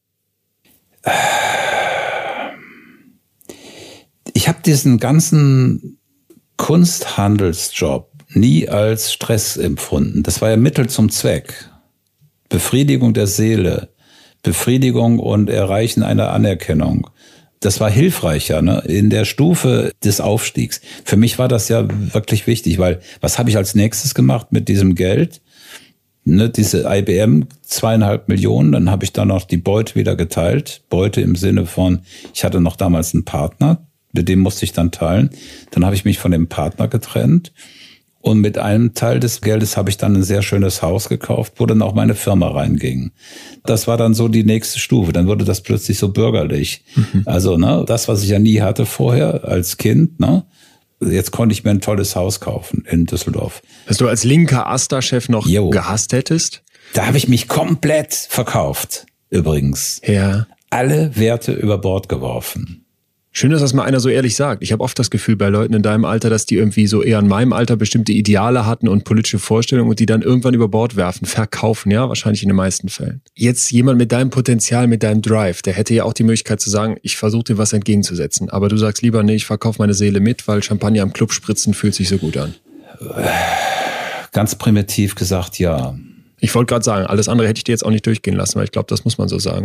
Ich habe diesen ganzen Kunsthandelsjob nie als Stress empfunden. Das war ja Mittel zum Zweck. Befriedigung der Seele, Befriedigung und Erreichen einer Anerkennung. Das war hilfreicher, ne? In der Stufe des Aufstiegs. Für mich war das ja wirklich wichtig, weil was habe ich als nächstes gemacht mit diesem Geld? Ne, diese I B M, zweieinhalb Millionen, dann habe ich dann noch die Beute wieder geteilt. Beute im Sinne von, ich hatte noch damals einen Partner, mit dem musste ich dann teilen. Dann habe ich mich von dem Partner getrennt. Und mit einem Teil des Geldes habe ich dann ein sehr schönes Haus gekauft, wo dann auch meine Firma reinging. Das war dann so die nächste Stufe. Dann wurde das plötzlich so bürgerlich. Mhm. Also ne, das, was ich ja nie hatte vorher als Kind, ne, jetzt konnte ich mir ein tolles Haus kaufen in Düsseldorf. Was du als linker Asta-Chef noch jo. gehasst hättest? Da habe ich mich komplett verkauft, übrigens. Ja. Alle Werte über Bord geworfen. Schön, dass das mal einer so ehrlich sagt. Ich habe oft das Gefühl bei Leuten in deinem Alter, dass die irgendwie so eher in meinem Alter bestimmte Ideale hatten und politische Vorstellungen und die dann irgendwann über Bord werfen, verkaufen, ja, wahrscheinlich in den meisten Fällen. Jetzt jemand mit deinem Potenzial, mit deinem Drive, der hätte ja auch die Möglichkeit zu sagen, ich versuche dir was entgegenzusetzen. Aber du sagst lieber, nee, ich verkaufe meine Seele mit, weil Champagner am Club spritzen fühlt sich so gut an. Ganz primitiv gesagt, ja. Ich wollte gerade sagen, alles andere hätte ich dir jetzt auch nicht durchgehen lassen, weil ich glaube, das muss man so sagen, oder?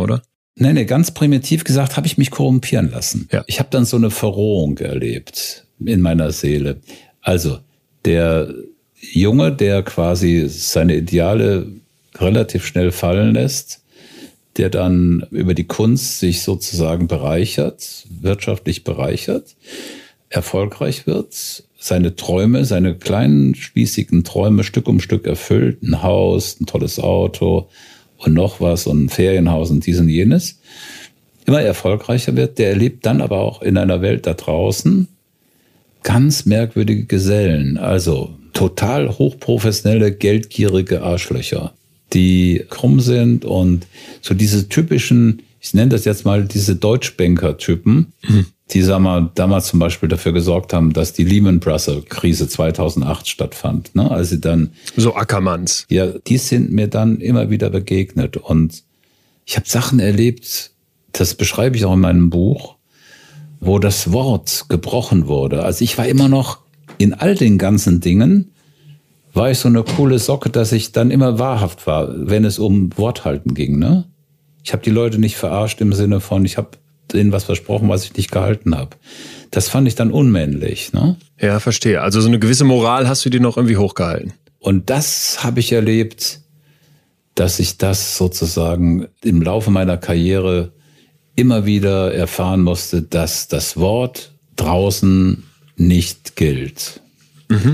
Nee, nee, ganz primitiv gesagt, habe ich mich korrumpieren lassen. Ja. Ich habe dann so eine Verrohung erlebt in meiner Seele. Also der Junge, der quasi seine Ideale relativ schnell fallen lässt, der dann über die Kunst sich sozusagen bereichert, wirtschaftlich bereichert, erfolgreich wird, seine Träume, seine kleinen spießigen Träume Stück um Stück erfüllt, ein Haus, ein tolles Auto und noch was und ein Ferienhaus und dies und jenes, immer erfolgreicher wird, der erlebt dann aber auch in einer Welt da draußen ganz merkwürdige Gesellen, also total hochprofessionelle, geldgierige Arschlöcher, die krumm sind und so diese typischen, ich nenne das jetzt mal diese Deutschbanker-Typen, mhm. die, sagen wir, damals zum Beispiel dafür gesorgt haben, dass die Lehman Brothers Krise zweitausendacht stattfand. Ne? Also dann so Ackermanns. Ja, die sind mir dann immer wieder begegnet und ich habe Sachen erlebt, das beschreibe ich auch in meinem Buch, wo das Wort gebrochen wurde. Also ich war immer noch in all den ganzen Dingen, war ich so eine coole Socke, dass ich dann immer wahrhaft war, wenn es um Worthalten ging. Ne? Ich habe die Leute nicht verarscht im Sinne von, ich habe denen was versprochen, was ich nicht gehalten habe. Das fand ich dann unmännlich. Ne? Ja, verstehe. Also so eine gewisse Moral hast du dir noch irgendwie hochgehalten. Und das habe ich erlebt, dass ich das sozusagen im Laufe meiner Karriere immer wieder erfahren musste, dass das Wort draußen nicht gilt. Mhm.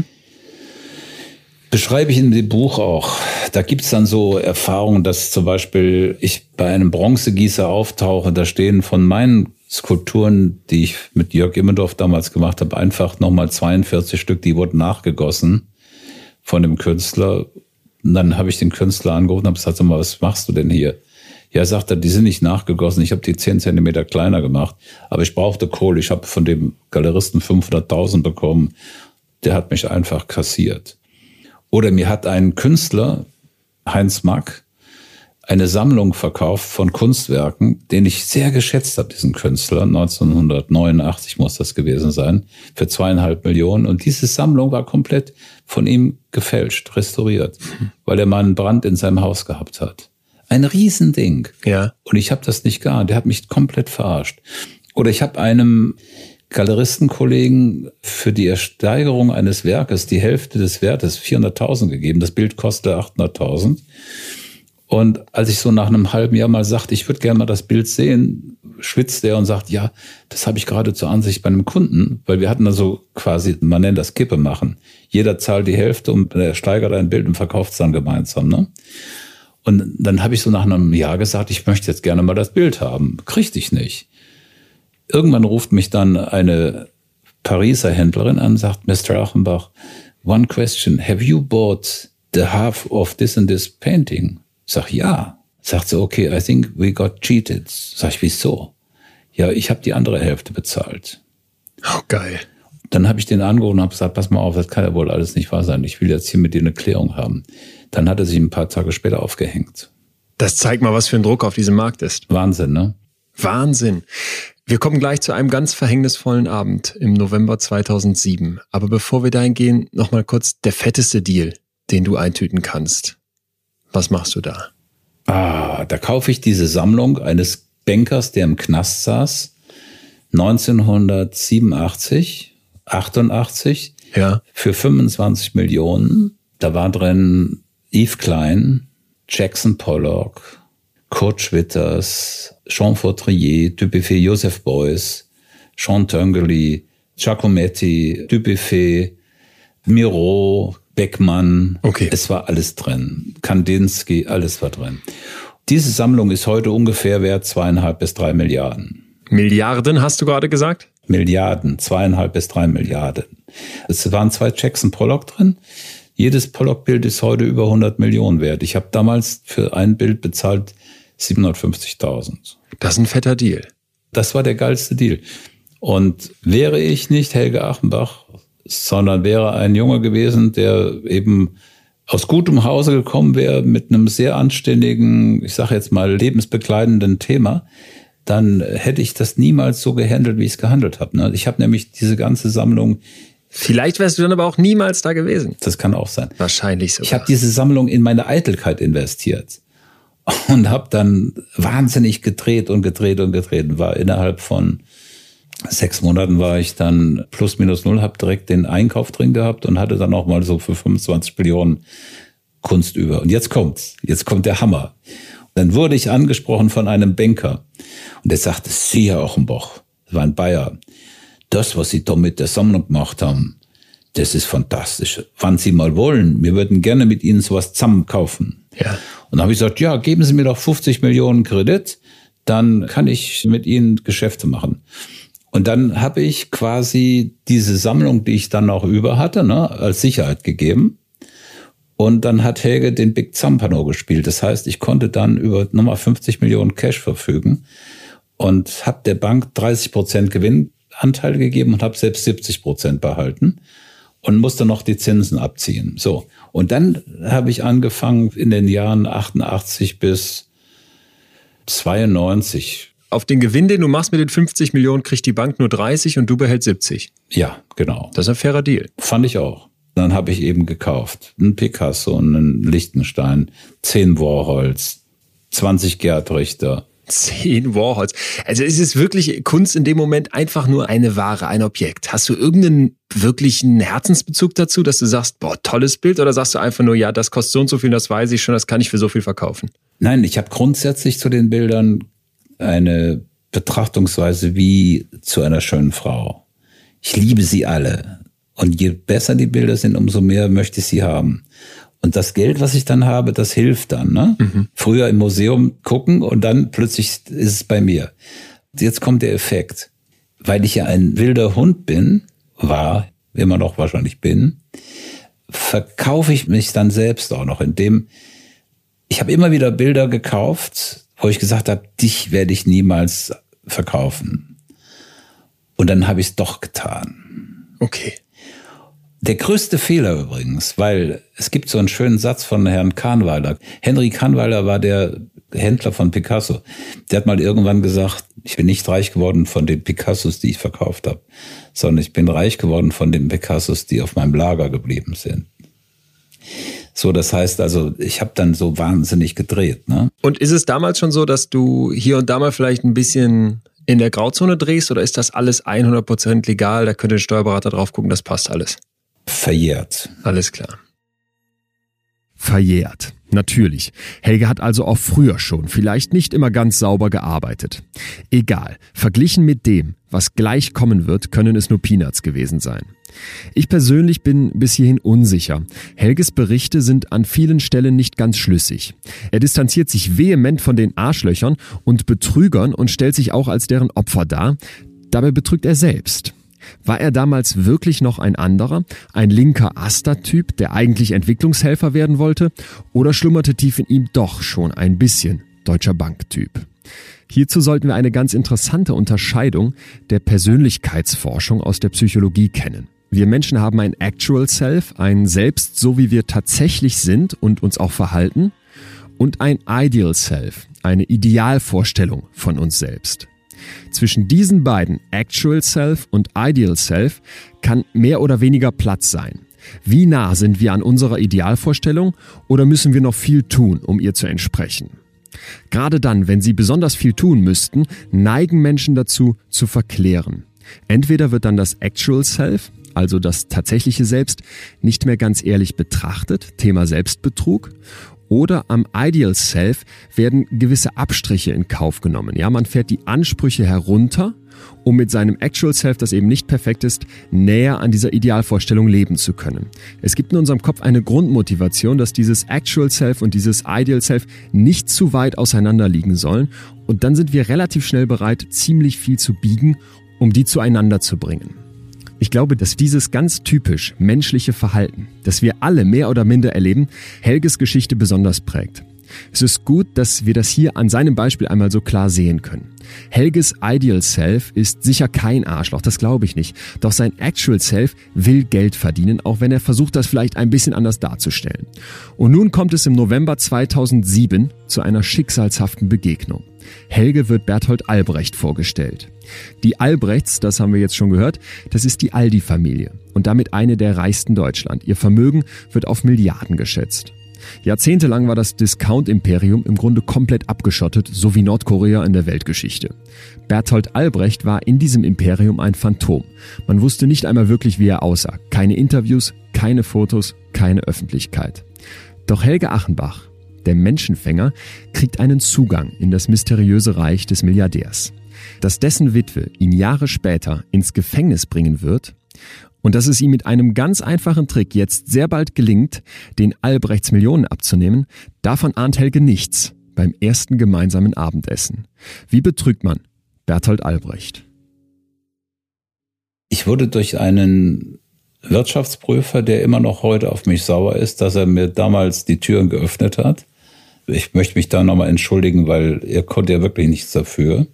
Beschreibe ich in dem Buch auch. Da gibt es dann so Erfahrungen, dass zum Beispiel ich bei einem Bronzegießer auftauche, da stehen von meinen Skulpturen, die ich mit Jörg Immendorf damals gemacht habe, einfach nochmal zweiundvierzig Stück, die wurden nachgegossen von dem Künstler. Und dann habe ich den Künstler angerufen und habe gesagt, sag mal, was machst du denn hier? Ja, sagt er, die sind nicht nachgegossen, ich habe die zehn Zentimeter kleiner gemacht, aber ich brauchte Kohle, ich habe von dem Galeristen fünfhunderttausend bekommen, der hat mich einfach kassiert. Oder mir hat ein Künstler, Heinz Mack, eine Sammlung verkauft von Kunstwerken, den ich sehr geschätzt habe, diesen Künstler, neunzehnhundertneunundachtzig muss das gewesen sein, für zweieinhalb Millionen. Und diese Sammlung war komplett von ihm gefälscht, restauriert, mhm. weil er mal einen Brand in seinem Haus gehabt hat. Ein Riesending. Ja. Und ich habe das nicht geahnt. Der hat mich komplett verarscht. Oder ich habe einem Galeristenkollegen für die Ersteigerung eines Werkes die Hälfte des Wertes, vierhunderttausend gegeben. Das Bild kostete achthunderttausend. Und als ich so nach einem halben Jahr mal sagte, ich würde gerne mal das Bild sehen, schwitzt er und sagt, ja, das habe ich gerade zur Ansicht bei einem Kunden, weil wir hatten da so quasi, man nennt das Kippe machen. Jeder zahlt die Hälfte und er steigert ein Bild und verkauft es dann gemeinsam, ne? Und dann habe ich so nach einem Jahr gesagt, ich möchte jetzt gerne mal das Bild haben. Kriegte ich nicht. Irgendwann ruft mich dann eine Pariser Händlerin an und sagt, Mister Achenbach, one question, have you bought the half of this and this painting? Sag, ja. Sagt sie, okay, I think we got cheated. Sag ich, wieso? Ja, ich habe die andere Hälfte bezahlt. Oh, geil. Dann habe ich den angerufen und habe gesagt, pass mal auf, das kann ja wohl alles nicht wahr sein. Ich will jetzt hier mit dir eine Klärung haben. Dann hat er sich ein paar Tage später aufgehängt. Das zeigt mal, was für ein Druck auf diesem Markt ist. Wahnsinn, ne? Wahnsinn. Wir kommen gleich zu einem ganz verhängnisvollen Abend im November zweitausendsieben. Aber bevor wir dahin gehen, noch mal kurz der fetteste Deal, den du eintüten kannst. Was machst du da? Ah, da kaufe ich diese Sammlung eines Bankers, der im Knast saß, neunzehnhundertsiebenundachtzig, achtundachtzig, ja, für fünfundzwanzig Millionen. Da war drin Yves Klein, Jackson Pollock, Kurt Schwitters, Jean Fautrier, Dubuffet, Joseph Beuys, Sean Tinguely, Giacometti, Dubuffet, Miro, Beckmann. Okay. Es war alles drin. Kandinsky, alles war drin. Diese Sammlung ist heute ungefähr wert zweieinhalb bis drei Milliarden. Milliarden, hast du gerade gesagt? Milliarden, zweieinhalb bis drei Milliarden. Es waren zwei Jackson Pollock drin. Jedes Pollock-Bild ist heute über hundert Millionen wert. Ich habe damals für ein Bild bezahlt siebenhundertfünfzigtausend. Das ist ein fetter Deal. Das war der geilste Deal. Und wäre ich nicht Helge Achenbach, sondern wäre ein Junge gewesen, der eben aus gutem Hause gekommen wäre mit einem sehr anständigen, ich sage jetzt mal lebensbegleitenden Thema, dann hätte ich das niemals so gehandelt, wie ich es gehandelt habe. Ich habe nämlich diese ganze Sammlung. Vielleicht wärst du dann aber auch niemals da gewesen. Das kann auch sein. Wahrscheinlich so. Ich habe diese Sammlung in meine Eitelkeit investiert. und habe dann wahnsinnig gedreht und gedreht und gedreht. Und war innerhalb von sechs Monaten war ich dann plus minus null, habe direkt den Einkauf drin gehabt und hatte dann auch mal so für fünfundzwanzig Millionen Kunst über. Und jetzt kommt's, jetzt kommt der Hammer. Dann wurde ich angesprochen von einem Banker und der sagte, Sie, Herr Ochenboch, das war ein Bayer, das, was Sie da mit der Sammlung gemacht haben, das ist fantastisch. Wann Sie mal wollen, wir würden gerne mit Ihnen sowas zusammen kaufen. Ja. Und dann habe ich gesagt, ja, geben Sie mir doch fünfzig Millionen Kredit, dann kann ich mit Ihnen Geschäfte machen. Und dann habe ich quasi diese Sammlung, die ich dann noch über hatte, ne, als Sicherheit gegeben. Und dann hat Helge den Big Zampano gespielt. Das heißt, ich konnte dann über nochmal fünfzig Millionen Cash verfügen und habe der Bank dreißig Prozent Gewinnanteil gegeben und habe selbst siebzig Prozent behalten und musste noch die Zinsen abziehen. So. Und dann habe ich angefangen in den Jahren achtundachtzig bis zweiundneunzig. Auf den Gewinn, den du machst mit den fünfzig Millionen, kriegt die Bank nur dreißig und du behältst siebzig. Ja, genau. Das ist ein fairer Deal. Fand ich auch. Dann habe ich eben gekauft einen Picasso, einen Lichtenstein, zehn Warhols, zwanzig Gerd Richter. Zehn Warhols. Also es ist wirklich Kunst in dem Moment einfach nur eine Ware, ein Objekt. Hast du irgendeinen wirklichen Herzensbezug dazu, dass du sagst, boah, tolles Bild, oder sagst du einfach nur, ja, das kostet so und so viel, das weiß ich schon, das kann ich für so viel verkaufen? Nein, ich habe grundsätzlich zu den Bildern eine Betrachtungsweise wie zu einer schönen Frau. Ich liebe sie alle. Und je besser die Bilder sind, umso mehr möchte ich sie haben. Und das Geld, was ich dann habe, das hilft dann. Ne? Mhm. Früher im Museum gucken und dann plötzlich ist es bei mir. Jetzt kommt der Effekt. Weil ich ja ein wilder Hund bin, war, immer noch wahrscheinlich bin, verkaufe ich mich dann selbst auch noch, indem ich habe immer wieder Bilder gekauft, wo ich gesagt habe, dich werde ich niemals verkaufen. Und dann habe ich es doch getan. Okay. Der größte Fehler übrigens, weil es gibt so einen schönen Satz von Herrn Kahnweiler. Henry Kahnweiler war der Händler von Picasso. Der hat mal irgendwann gesagt, ich bin nicht reich geworden von den Picassos, die ich verkauft habe, sondern ich bin reich geworden von den Picassos, die auf meinem Lager geblieben sind. So, das heißt also, ich habe dann so wahnsinnig gedreht. Ne? Und ist es damals schon so, dass du hier und da mal vielleicht ein bisschen in der Grauzone drehst, oder ist das alles hundert Prozent legal? Da könnte ein Steuerberater drauf gucken, das passt alles. Verjährt. Alles klar. Verjährt. Natürlich. Helge hat also auch früher schon vielleicht nicht immer ganz sauber gearbeitet. Egal. Verglichen mit dem, was gleich kommen wird, können es nur Peanuts gewesen sein. Ich persönlich bin bis hierhin unsicher. Helges Berichte sind an vielen Stellen nicht ganz schlüssig. Er distanziert sich vehement von den Arschlöchern und Betrügern und stellt sich auch als deren Opfer dar. Dabei betrügt er selbst. War er damals wirklich noch ein anderer, ein linker Asta-Typ, der eigentlich Entwicklungshelfer werden wollte, oder schlummerte tief in ihm doch schon ein bisschen Deutscher Bank-Typ? Hierzu sollten wir eine ganz interessante Unterscheidung der Persönlichkeitsforschung aus der Psychologie kennen. Wir Menschen haben ein Actual Self, ein Selbst, so wie wir tatsächlich sind und uns auch verhalten, und ein Ideal Self, eine Idealvorstellung von uns selbst. Zwischen diesen beiden, Actual Self und Ideal Self, kann mehr oder weniger Platz sein. Wie nah sind wir an unserer Idealvorstellung oder müssen wir noch viel tun, um ihr zu entsprechen? Gerade dann, wenn sie besonders viel tun müssten, neigen Menschen dazu, zu verklären. Entweder wird dann das Actual Self, also das tatsächliche Selbst, nicht mehr ganz ehrlich betrachtet, Thema Selbstbetrug, oder am Ideal Self werden gewisse Abstriche in Kauf genommen. Ja, man fährt die Ansprüche herunter, um mit seinem Actual Self, das eben nicht perfekt ist, näher an dieser Idealvorstellung leben zu können. Es gibt in unserem Kopf eine Grundmotivation, dass dieses Actual Self und dieses Ideal Self nicht zu weit auseinander liegen sollen. Und dann sind wir relativ schnell bereit, ziemlich viel zu biegen, um die zueinander zu bringen. Ich glaube, dass dieses ganz typisch menschliche Verhalten, das wir alle mehr oder minder erleben, Helges Geschichte besonders prägt. Es ist gut, dass wir das hier an seinem Beispiel einmal so klar sehen können. Helges Ideal Self ist sicher kein Arschloch, das glaube ich nicht. Doch sein Actual Self will Geld verdienen, auch wenn er versucht, das vielleicht ein bisschen anders darzustellen. Und nun kommt es im November zweitausendsieben zu einer schicksalshaften Begegnung. Helge wird Berthold Albrecht vorgestellt. Die Albrechts, das haben wir jetzt schon gehört, das ist die Aldi-Familie und damit eine der reichsten Deutschland. Ihr Vermögen wird auf Milliarden geschätzt. Jahrzehntelang war das Discount-Imperium im Grunde komplett abgeschottet, so wie Nordkorea in der Weltgeschichte. Bertolt Albrecht war in diesem Imperium ein Phantom. Man wusste nicht einmal wirklich, wie er aussah. Keine Interviews, keine Fotos, keine Öffentlichkeit. Doch Helge Achenbach, der Menschenfänger, kriegt einen Zugang in das mysteriöse Reich des Milliardärs. Dass dessen Witwe ihn Jahre später ins Gefängnis bringen wird und dass es ihm mit einem ganz einfachen Trick jetzt sehr bald gelingt, den Albrechts Millionen abzunehmen, davon ahnt Helge nichts beim ersten gemeinsamen Abendessen. Wie betrügt man Bertolt Albrecht? Ich wurde durch einen Wirtschaftsprüfer, der immer noch heute auf mich sauer ist, dass er mir damals die Türen geöffnet hat. Ich möchte mich da nochmal entschuldigen, weil er konnte ja wirklich nichts dafür.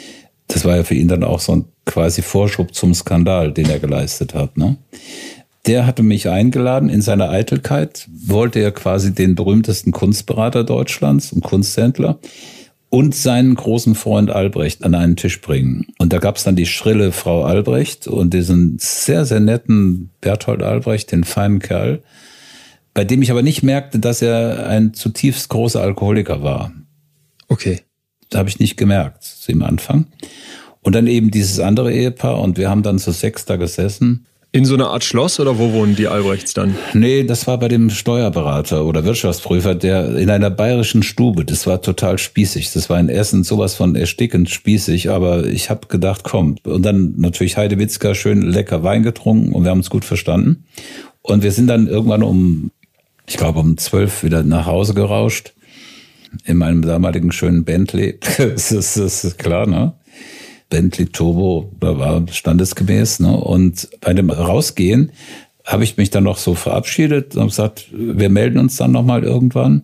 Das war ja für ihn dann auch so ein quasi Vorschub zum Skandal, den er geleistet hat, ne? Der hatte mich eingeladen in seiner Eitelkeit, wollte er quasi den berühmtesten Kunstberater Deutschlands und Kunsthändler und seinen großen Freund Albrecht an einen Tisch bringen. Und da gab es dann die schrille Frau Albrecht und diesen sehr, sehr netten Bertolt Albrecht, den feinen Kerl, bei dem ich aber nicht merkte, dass er ein zutiefst großer Alkoholiker war. Okay. Das habe ich nicht gemerkt, so im Anfang. Und dann eben dieses andere Ehepaar und wir haben dann zu sechs da gesessen. In so einer Art Schloss oder wo wohnen die Albrechts dann? Nee, das war bei dem Steuerberater oder Wirtschaftsprüfer, der in einer bayerischen Stube, das war total spießig. Das war in Essen sowas von erstickend spießig, aber ich habe gedacht, komm. Und dann natürlich Heidewitzka, schön lecker Wein getrunken und wir haben uns gut verstanden. Und wir sind dann irgendwann um, ich glaube um zwölf wieder nach Hause gerauscht. In meinem damaligen schönen Bentley. das, ist, das ist klar, ne? Bentley Turbo, da war standesgemäß, ne? Und bei dem Rausgehen habe ich mich dann noch so verabschiedet und gesagt, wir melden uns dann nochmal irgendwann.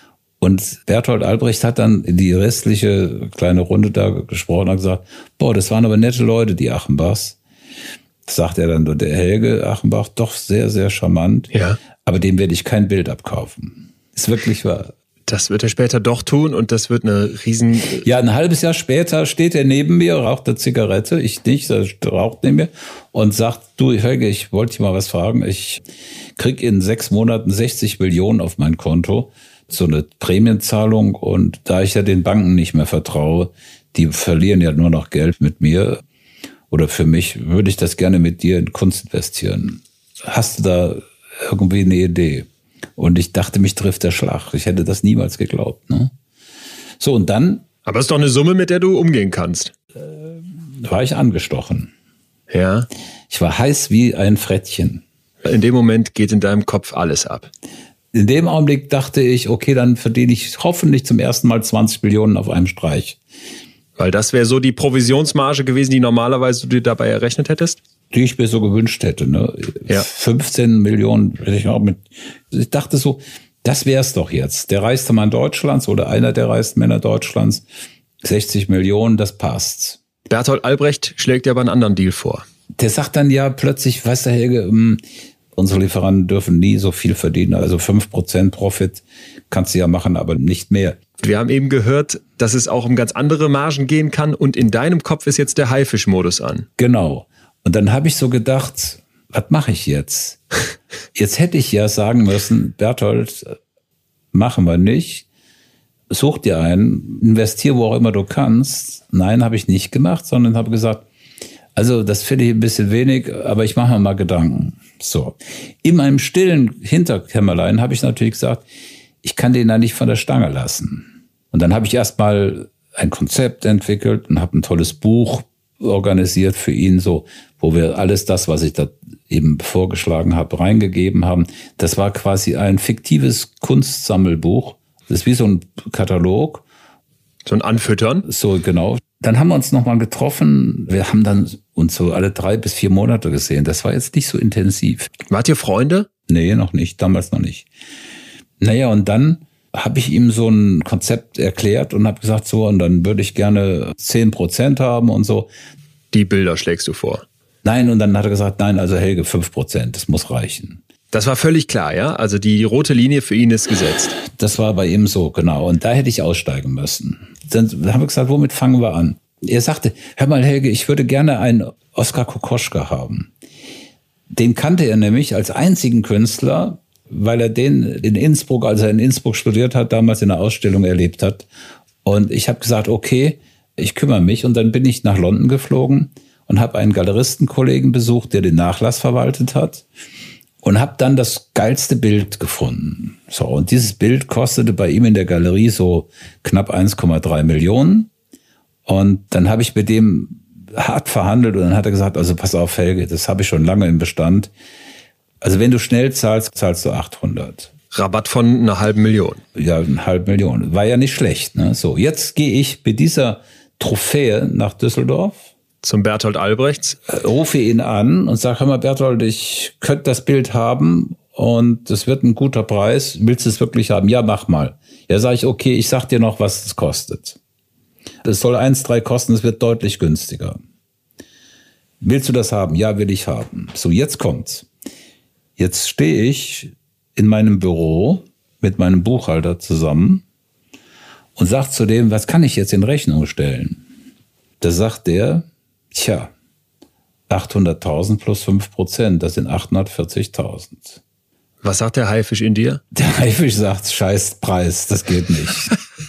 Und Bertolt Albrecht hat dann die restliche kleine Runde da gesprochen und gesagt, boah, das waren aber nette Leute, die Achenbachs. Das sagt er dann, der Helge Achenbach, doch sehr, sehr charmant. Ja. Aber dem werde ich kein Bild abkaufen. Ist wirklich wahr. Das wird er später doch tun und das wird eine riesen... Ja, ein halbes Jahr später steht er neben mir, raucht eine Zigarette, ich nicht, er raucht neben mir und sagt, du Helge, ich wollte dich mal was fragen. Ich krieg in sechs Monaten sechzig Millionen auf mein Konto, so eine Prämienzahlung und da ich ja den Banken nicht mehr vertraue, die verlieren ja nur noch Geld mit mir oder für mich, würde ich das gerne mit dir in Kunst investieren. Hast du da irgendwie eine Idee? Und ich dachte, mich trifft der Schlag. Ich hätte das niemals geglaubt. Ne? So, und dann... Aber es ist doch eine Summe, mit der du umgehen kannst. Äh, war ich angestochen. Ja. Ich war heiß wie ein Frettchen. In dem Moment geht in deinem Kopf alles ab. In dem Augenblick dachte ich, okay, dann verdiene ich hoffentlich zum ersten Mal zwanzig Millionen auf einem Streich. Weil das wäre so die Provisionsmarge gewesen, die normalerweise du dir dabei errechnet hättest? Die ich mir so gewünscht hätte, ne? Ja. fünfzehn Millionen hätte ich auch mit. Ich dachte so, das wär's doch jetzt. Der reichste Mann Deutschlands oder einer der reichsten Männer Deutschlands, sechzig Millionen, das passt. Bertolt Albrecht schlägt dir aber einen anderen Deal vor. Der sagt dann ja plötzlich, weißt du, Helge, mh, unsere Lieferanten dürfen nie so viel verdienen. Also fünf Prozent Profit kannst du ja machen, aber nicht mehr. Wir haben eben gehört, dass es auch um ganz andere Margen gehen kann und in deinem Kopf ist jetzt der Haifisch-Modus an. Genau. Und dann habe ich so gedacht, was mache ich jetzt? Jetzt hätte ich ja sagen müssen, Bertolt, machen wir nicht. Such dir einen, investier wo auch immer du kannst. Nein, habe ich nicht gemacht, sondern habe gesagt, also das finde ich ein bisschen wenig, aber ich mache mir mal Gedanken. So. In meinem stillen Hinterkämmerlein habe ich natürlich gesagt, ich kann den da nicht von der Stange lassen. Und dann habe ich erstmal ein Konzept entwickelt und habe ein tolles Buch organisiert für ihn, so, wo wir alles das, was ich da eben vorgeschlagen habe, reingegeben haben. Das war quasi ein fiktives Kunstsammelbuch. Das ist wie so ein Katalog. So ein Anfüttern? So, genau. Dann haben wir uns nochmal getroffen. Wir haben dann uns so alle drei bis vier Monate gesehen. Das war jetzt nicht so intensiv. Wart ihr Freunde? Nee, noch nicht. Damals noch nicht. Naja, und dann habe ich ihm so ein Konzept erklärt und habe gesagt, so, und dann würde ich gerne zehn Prozent haben und so. Die Bilder schlägst du vor? Nein, und dann hat er gesagt, nein, also Helge, fünf Prozent, das muss reichen. Das war völlig klar, ja? Also die rote Linie für ihn ist gesetzt. Das war bei ihm so, genau. Und da hätte ich aussteigen müssen. Dann haben wir gesagt, womit fangen wir an? Er sagte, hör mal Helge, ich würde gerne einen Oskar Kokoschka haben. Den kannte er nämlich als einzigen Künstler, weil er den in Innsbruck, als er in Innsbruck studiert hat, damals in einer Ausstellung erlebt hat. Und ich habe gesagt, okay, ich kümmere mich. Und dann bin ich nach London geflogen und habe einen Galeristenkollegen besucht, der den Nachlass verwaltet hat. Und habe dann das geilste Bild gefunden. So, und dieses Bild kostete bei ihm in der Galerie so knapp eins Komma drei Millionen. Und dann habe ich mit dem hart verhandelt und dann hat er gesagt, also pass auf, Helge, das habe ich schon lange im Bestand. Also wenn du schnell zahlst, zahlst du achthundert. Rabatt von einer halben Million. Ja, eine halbe Million. War ja nicht schlecht, ne? So, jetzt gehe ich mit dieser Trophäe nach Düsseldorf. Zum Bertolt Albrechts. Rufe ihn an und sage, hör mal Bertolt, ich könnte das Bild haben und das wird ein guter Preis. Willst du es wirklich haben? Ja, mach mal. Ja, sage ich, okay, ich sag dir noch, was es kostet. Das soll eins Komma drei kosten, es wird deutlich günstiger. Willst du das haben? Ja, will ich haben. So, jetzt kommt's. Jetzt stehe ich in meinem Büro mit meinem Buchhalter zusammen und sage zu dem, was kann ich jetzt in Rechnung stellen? Da sagt der, tja, achthunderttausend plus fünf Prozent, das sind achthundertvierzigtausend. Was sagt der Haifisch in dir? Der Haifisch sagt, scheiß Preis, das geht nicht.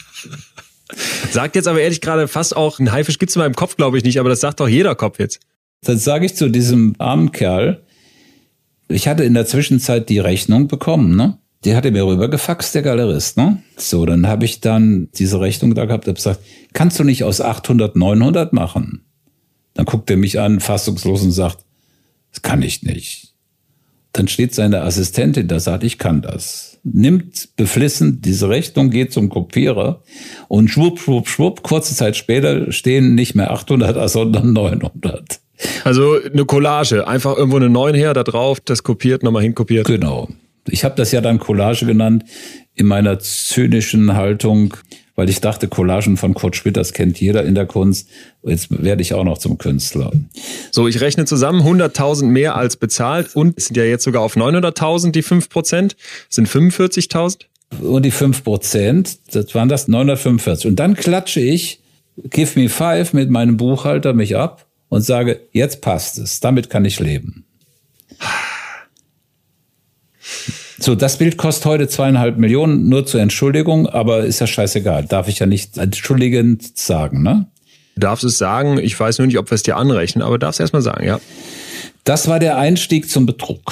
Sagt jetzt aber ehrlich gerade fast auch, ein Haifisch gibt's in meinem Kopf, glaube ich nicht, aber das sagt doch jeder Kopf jetzt. Dann sage ich zu diesem armen Kerl, ich hatte in der Zwischenzeit die Rechnung bekommen, ne? Die hatte mir rüber gefaxt, der Galerist, ne? So, dann habe ich dann diese Rechnung da gehabt und gesagt, kannst du nicht aus achthundert neunhundert machen? Dann guckt er mich an, fassungslos und sagt, das kann ich nicht. Dann steht seine Assistentin da, sagt, ich kann das. Nimmt beflissen diese Rechnung, geht zum Kopierer und schwupp, schwupp, schwupp, kurze Zeit später stehen nicht mehr achthundert, sondern neunhundert. Also eine Collage, einfach irgendwo eine neun her, da drauf, das kopiert, nochmal hinkopiert. Genau. Ich habe das ja dann Collage genannt, in meiner zynischen Haltung, weil ich dachte, Collagen von Kurt Schmidt, das kennt jeder in der Kunst. Jetzt werde ich auch noch zum Künstler. So, ich rechne zusammen, hunderttausend mehr als bezahlt und es sind ja jetzt sogar auf neunhunderttausend die fünf Prozent, sind fünfundvierzigtausend. Und die fünf Prozent, das waren das neunhundertfünfundvierzig. Und dann klatsche ich, give me five, mit meinem Buchhalter mich ab und sage, jetzt passt es, damit kann ich leben. So, das Bild kostet heute zweieinhalb Millionen, nur zur Entschuldigung, aber ist ja scheißegal. Darf ich ja nicht entschuldigend sagen, ne? Du darfst es sagen, ich weiß nur nicht, ob wir es dir anrechnen, aber darfst erst mal sagen, ja. Das war der Einstieg zum Betrug.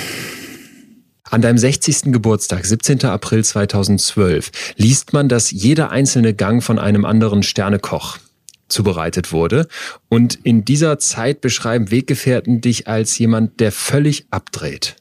An deinem sechzigsten Geburtstag, siebzehnten April zweitausendzwölf, liest man, dass jeder einzelne Gang von einem anderen Sternekoch zubereitet wurde. Und in dieser Zeit beschreiben Weggefährten dich als jemand, der völlig abdreht.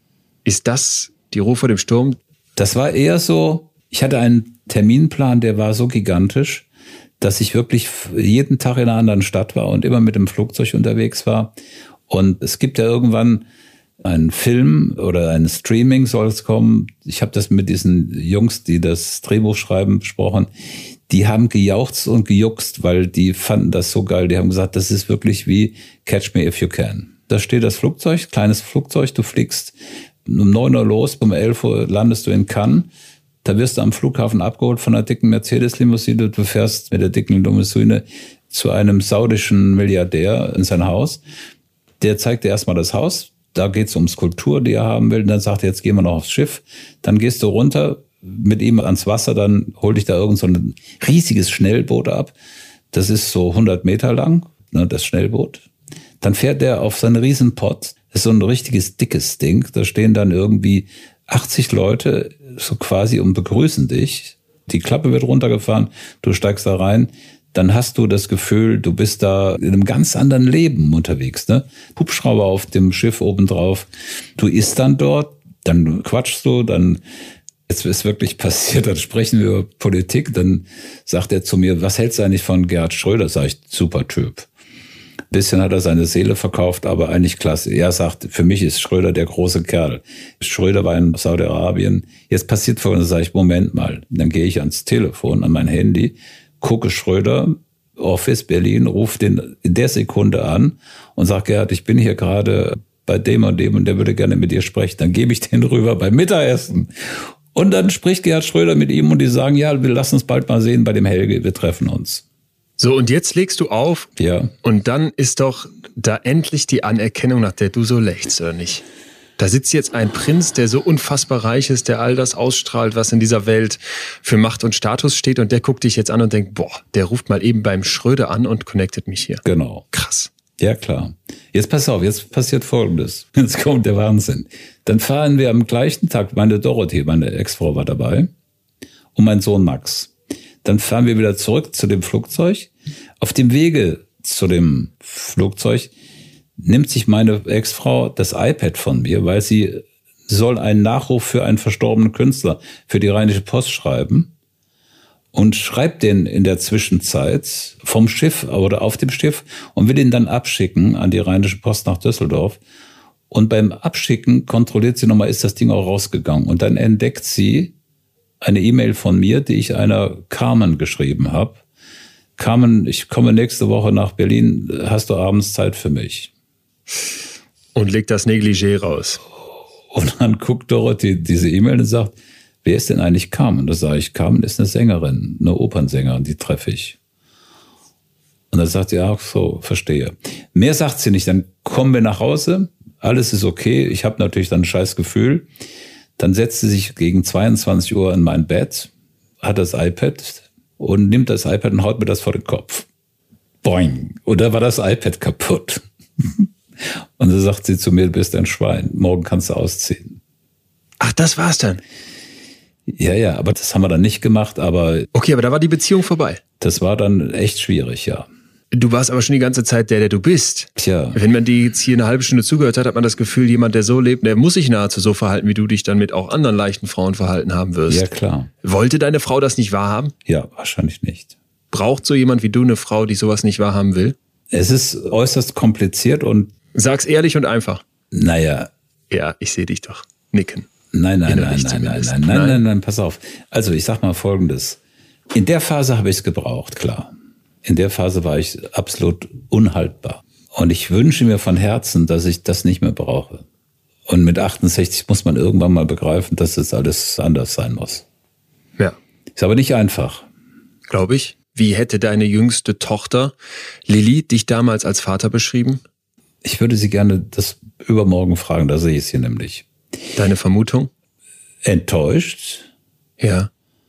Ist das die Ruhe vor dem Sturm? Das war eher so, ich hatte einen Terminplan, der war so gigantisch, dass ich wirklich jeden Tag in einer anderen Stadt war und immer mit dem Flugzeug unterwegs war. Und es gibt ja irgendwann einen Film oder ein Streaming soll es kommen. Ich habe das mit diesen Jungs, die das Drehbuch schreiben, besprochen. Die haben gejauchzt und gejuckst, weil die fanden das so geil. Die haben gesagt, das ist wirklich wie Catch Me If You Can. Da steht das Flugzeug, kleines Flugzeug, du fliegst um neun Uhr los, um elf Uhr landest du in Cannes. Da wirst du am Flughafen abgeholt von einer dicken Mercedes-Limousine. Du fährst mit der dicken Limousine zu einem saudischen Milliardär in sein Haus. Der zeigt dir erstmal das Haus. Da geht's um Skulptur, die er haben will. Und dann sagt er, jetzt gehen wir noch aufs Schiff. Dann gehst du runter mit ihm ans Wasser. Dann hol dich da irgend so ein riesiges Schnellboot ab. Das ist so hundert Meter lang, ne, das Schnellboot. Dann fährt er auf seinen Riesenpott. Das ist so ein richtiges dickes Ding. Da stehen dann irgendwie achtzig Leute so quasi und begrüßen dich. Die Klappe wird runtergefahren, du steigst da rein. Dann hast du das Gefühl, du bist da in einem ganz anderen Leben unterwegs, ne? Hubschrauber auf dem Schiff obendrauf. Du isst dann dort, dann quatschst du, dann jetzt ist wirklich passiert, dann sprechen wir über Politik. Dann sagt er zu mir, was hältst du eigentlich von Gerhard Schröder? Sag ich, super Typ. Ein bisschen hat er seine Seele verkauft, aber eigentlich klasse. Er sagt, für mich ist Schröder der große Kerl. Schröder war in Saudi-Arabien. Jetzt passiert folgendes, sage ich, Moment mal. Dann gehe ich ans Telefon, an mein Handy, gucke Schröder, Office Berlin, ruft den in der Sekunde an und sagt, Gerhard, ich bin hier gerade bei dem und dem und der würde gerne mit dir sprechen. Dann gebe ich den rüber beim Mittagessen. Und dann spricht Gerhard Schröder mit ihm und die sagen, ja, wir lassen uns bald mal sehen bei dem Helge, wir treffen uns. So, und jetzt legst du auf. Ja. Und dann ist doch da endlich die Anerkennung, nach der du so lechzt, oder nicht? Da sitzt jetzt ein Prinz, der so unfassbar reich ist, der all das ausstrahlt, was in dieser Welt für Macht und Status steht. Und der guckt dich jetzt an und denkt, boah, der ruft mal eben beim Schröder an und connectet mich hier. Genau. Krass. Ja, klar. Jetzt pass auf, jetzt passiert Folgendes. Jetzt kommt der Wahnsinn. Dann fahren wir am gleichen Tag, meine Dorothee, meine Ex-Frau war dabei, und mein Sohn Max. Dann fahren wir wieder zurück zu dem Flugzeug. Auf dem Wege zu dem Flugzeug nimmt sich meine Ex-Frau das iPad von mir, weil sie soll einen Nachruf für einen verstorbenen Künstler für die Rheinische Post schreiben und schreibt den in der Zwischenzeit vom Schiff oder auf dem Schiff und will ihn dann abschicken an die Rheinische Post nach Düsseldorf. Und beim Abschicken kontrolliert sie nochmal, ist das Ding auch rausgegangen. Und dann entdeckt sie eine E-Mail von mir, die ich einer Carmen geschrieben habe. Carmen, ich komme nächste Woche nach Berlin, hast du abends Zeit für mich? Und legt das Negligé raus. Und dann guckt Dorothee diese E-Mail und sagt, wer ist denn eigentlich Carmen? Da sage ich, Carmen ist eine Sängerin, eine Opernsängerin, die treffe ich. Und dann sagt sie, ja, so, verstehe. Mehr sagt sie nicht, dann kommen wir nach Hause, alles ist okay, ich habe natürlich dann ein scheiß Gefühl. Dann setzt sie sich gegen zweiundzwanzig Uhr in mein Bett, hat das iPad und nimmt das iPad und haut mir das vor den Kopf. Boing. Und da war das iPad kaputt. Und dann sagt sie zu mir, du bist ein Schwein, morgen kannst du ausziehen. Ach, das war's dann? Ja, ja, aber das haben wir dann nicht gemacht, aber... Okay, aber da war die Beziehung vorbei. Das war dann echt schwierig, ja. Du warst aber schon die ganze Zeit der, der du bist. Tja. Wenn man dir jetzt hier eine halbe Stunde zugehört hat, hat man das Gefühl, jemand, der so lebt, der muss sich nahezu so verhalten, wie du dich dann mit auch anderen leichten Frauen verhalten haben wirst. Ja, klar. Wollte deine Frau das nicht wahrhaben? Ja, wahrscheinlich nicht. Braucht so jemand wie du eine Frau, die sowas nicht wahrhaben will? Es ist äußerst kompliziert und... Sag's ehrlich und einfach. Naja. Ja, ich sehe dich doch. Nicken. Nein, nein, nein, nein, nein, nein, nein, nein, nein, pass auf. Also ich sag mal Folgendes. In der Phase habe ich es gebraucht, klar. In der Phase war ich absolut unhaltbar. Und ich wünsche mir von Herzen, dass ich das nicht mehr brauche. Und mit achtundsechzig muss man irgendwann mal begreifen, dass es alles anders sein muss. Ja. Ist aber nicht einfach. Glaube ich. Wie hätte deine jüngste Tochter, Lilly, dich damals als Vater beschrieben? Ich würde sie gerne das übermorgen fragen, da sehe ich es hier nämlich. Deine Vermutung? Enttäuscht. Ja.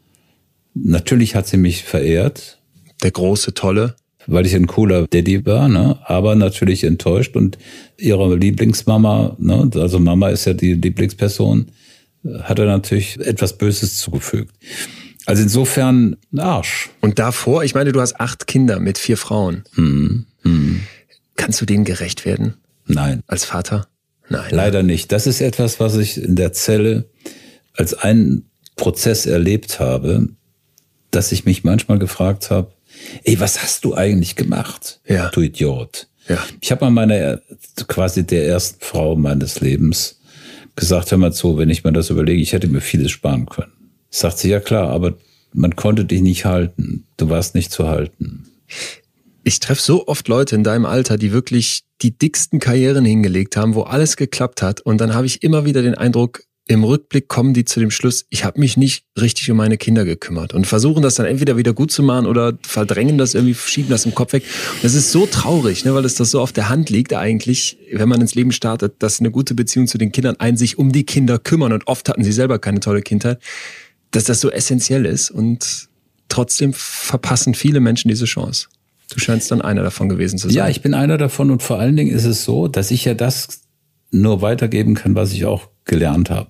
Natürlich hat sie mich verehrt. Der große, tolle. Weil ich ein cooler Daddy war, ne? Aber natürlich enttäuscht. Und ihre Lieblingsmama, ne? Also Mama ist ja die Lieblingsperson, hat er natürlich etwas Böses zugefügt. Also insofern ein Arsch. Und davor, ich meine, du hast acht Kinder mit vier Frauen. Hm, hm. Kannst du denen gerecht werden? Nein. Als Vater? Nein. Leider nicht. Das ist etwas, was ich in der Zelle als einen Prozess erlebt habe, dass ich mich manchmal gefragt habe, ey, was hast du eigentlich gemacht, ja. du Idiot? Ja. Ich habe mal meiner, quasi der ersten Frau meines Lebens gesagt, hör mal zu, wenn ich mir das überlege, ich hätte mir vieles sparen können. Sagt sie, ja klar, aber man konnte dich nicht halten. Du warst nicht zu halten. Ich treffe so oft Leute in deinem Alter, die wirklich die dicksten Karrieren hingelegt haben, wo alles geklappt hat. Und dann habe ich immer wieder den Eindruck, im Rückblick kommen die zu dem Schluss, ich habe mich nicht richtig um meine Kinder gekümmert. Und versuchen das dann entweder wieder gut zu machen oder verdrängen das irgendwie, schieben das im Kopf weg. Und das ist so traurig, ne, weil es das so auf der Hand liegt eigentlich, wenn man ins Leben startet, dass eine gute Beziehung zu den Kindern ein sich um die Kinder kümmern. Und oft hatten sie selber keine tolle Kindheit, dass das so essentiell ist. Und trotzdem verpassen viele Menschen diese Chance. Du scheinst dann einer davon gewesen zu sein. Ja, ich bin einer davon und vor allen Dingen ist es so, dass ich ja das nur weitergeben kann, was ich auch gelernt habe.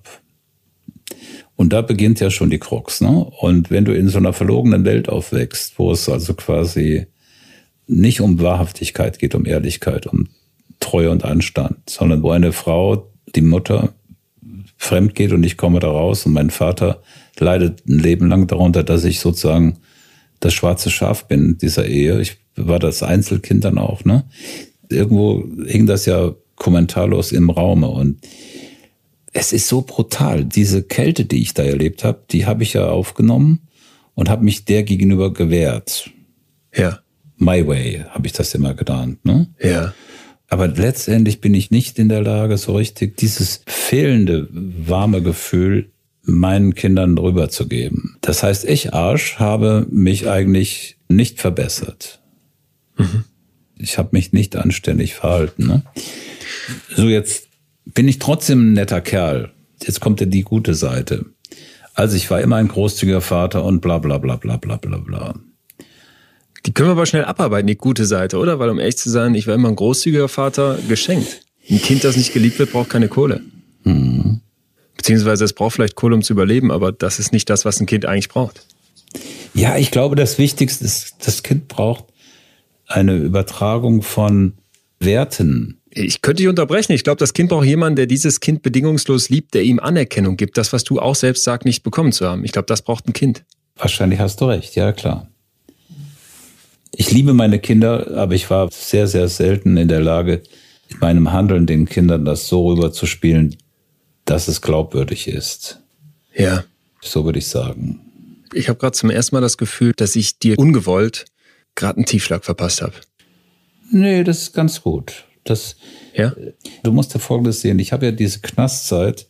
Und da beginnt ja schon die Krux, ne? Und wenn du in so einer verlogenen Welt aufwächst, wo es also quasi nicht um Wahrhaftigkeit geht, um Ehrlichkeit, um Treue und Anstand, sondern wo eine Frau, die Mutter, fremd geht und ich komme da raus und mein Vater leidet ein Leben lang darunter, dass ich sozusagen das schwarze Schaf bin dieser Ehe. Ich war das Einzelkind dann auch, ne? Irgendwo hing das ja kommentarlos im Raume und es ist so brutal. Diese Kälte, die ich da erlebt habe, die habe ich ja aufgenommen und habe mich der gegenüber gewehrt. Ja. My way, habe ich das immer getan, ne? Ja. Aber letztendlich bin ich nicht in der Lage, so richtig dieses fehlende warme Gefühl meinen Kindern rüberzugeben. Das heißt, ich Arsch habe mich eigentlich nicht verbessert. Mhm. Ich habe mich nicht anständig verhalten. Ne? So, jetzt bin ich trotzdem ein netter Kerl. Jetzt kommt ja die gute Seite. Also ich war immer ein großzügiger Vater und bla bla bla bla bla bla bla. Die können wir aber schnell abarbeiten, die gute Seite, oder? Weil um ehrlich zu sein, ich war immer ein großzügiger Vater, geschenkt. Ein Kind, das nicht geliebt wird, braucht keine Kohle. Mhm. Beziehungsweise es braucht vielleicht Kohle, um zu überleben, aber das ist nicht das, was ein Kind eigentlich braucht. Ja, ich glaube, das Wichtigste ist, das Kind braucht eine Übertragung von Werten. Ich könnte dich unterbrechen. Ich glaube, das Kind braucht jemanden, der dieses Kind bedingungslos liebt, der ihm Anerkennung gibt. Das, was du auch selbst sagst, nicht bekommen zu haben. Ich glaube, das braucht ein Kind. Wahrscheinlich hast du recht, ja klar. Ich liebe meine Kinder, aber ich war sehr, sehr selten in der Lage, in meinem Handeln den Kindern das so rüberzuspielen, dass es glaubwürdig ist. Ja. So würde ich sagen. Ich habe gerade zum ersten Mal das Gefühl, dass ich dir ungewollt gerade einen Tiefschlag verpasst habe. Nee, das ist ganz gut. Das, ja? Du musst ja Folgendes sehen. Ich habe ja diese Knastzeit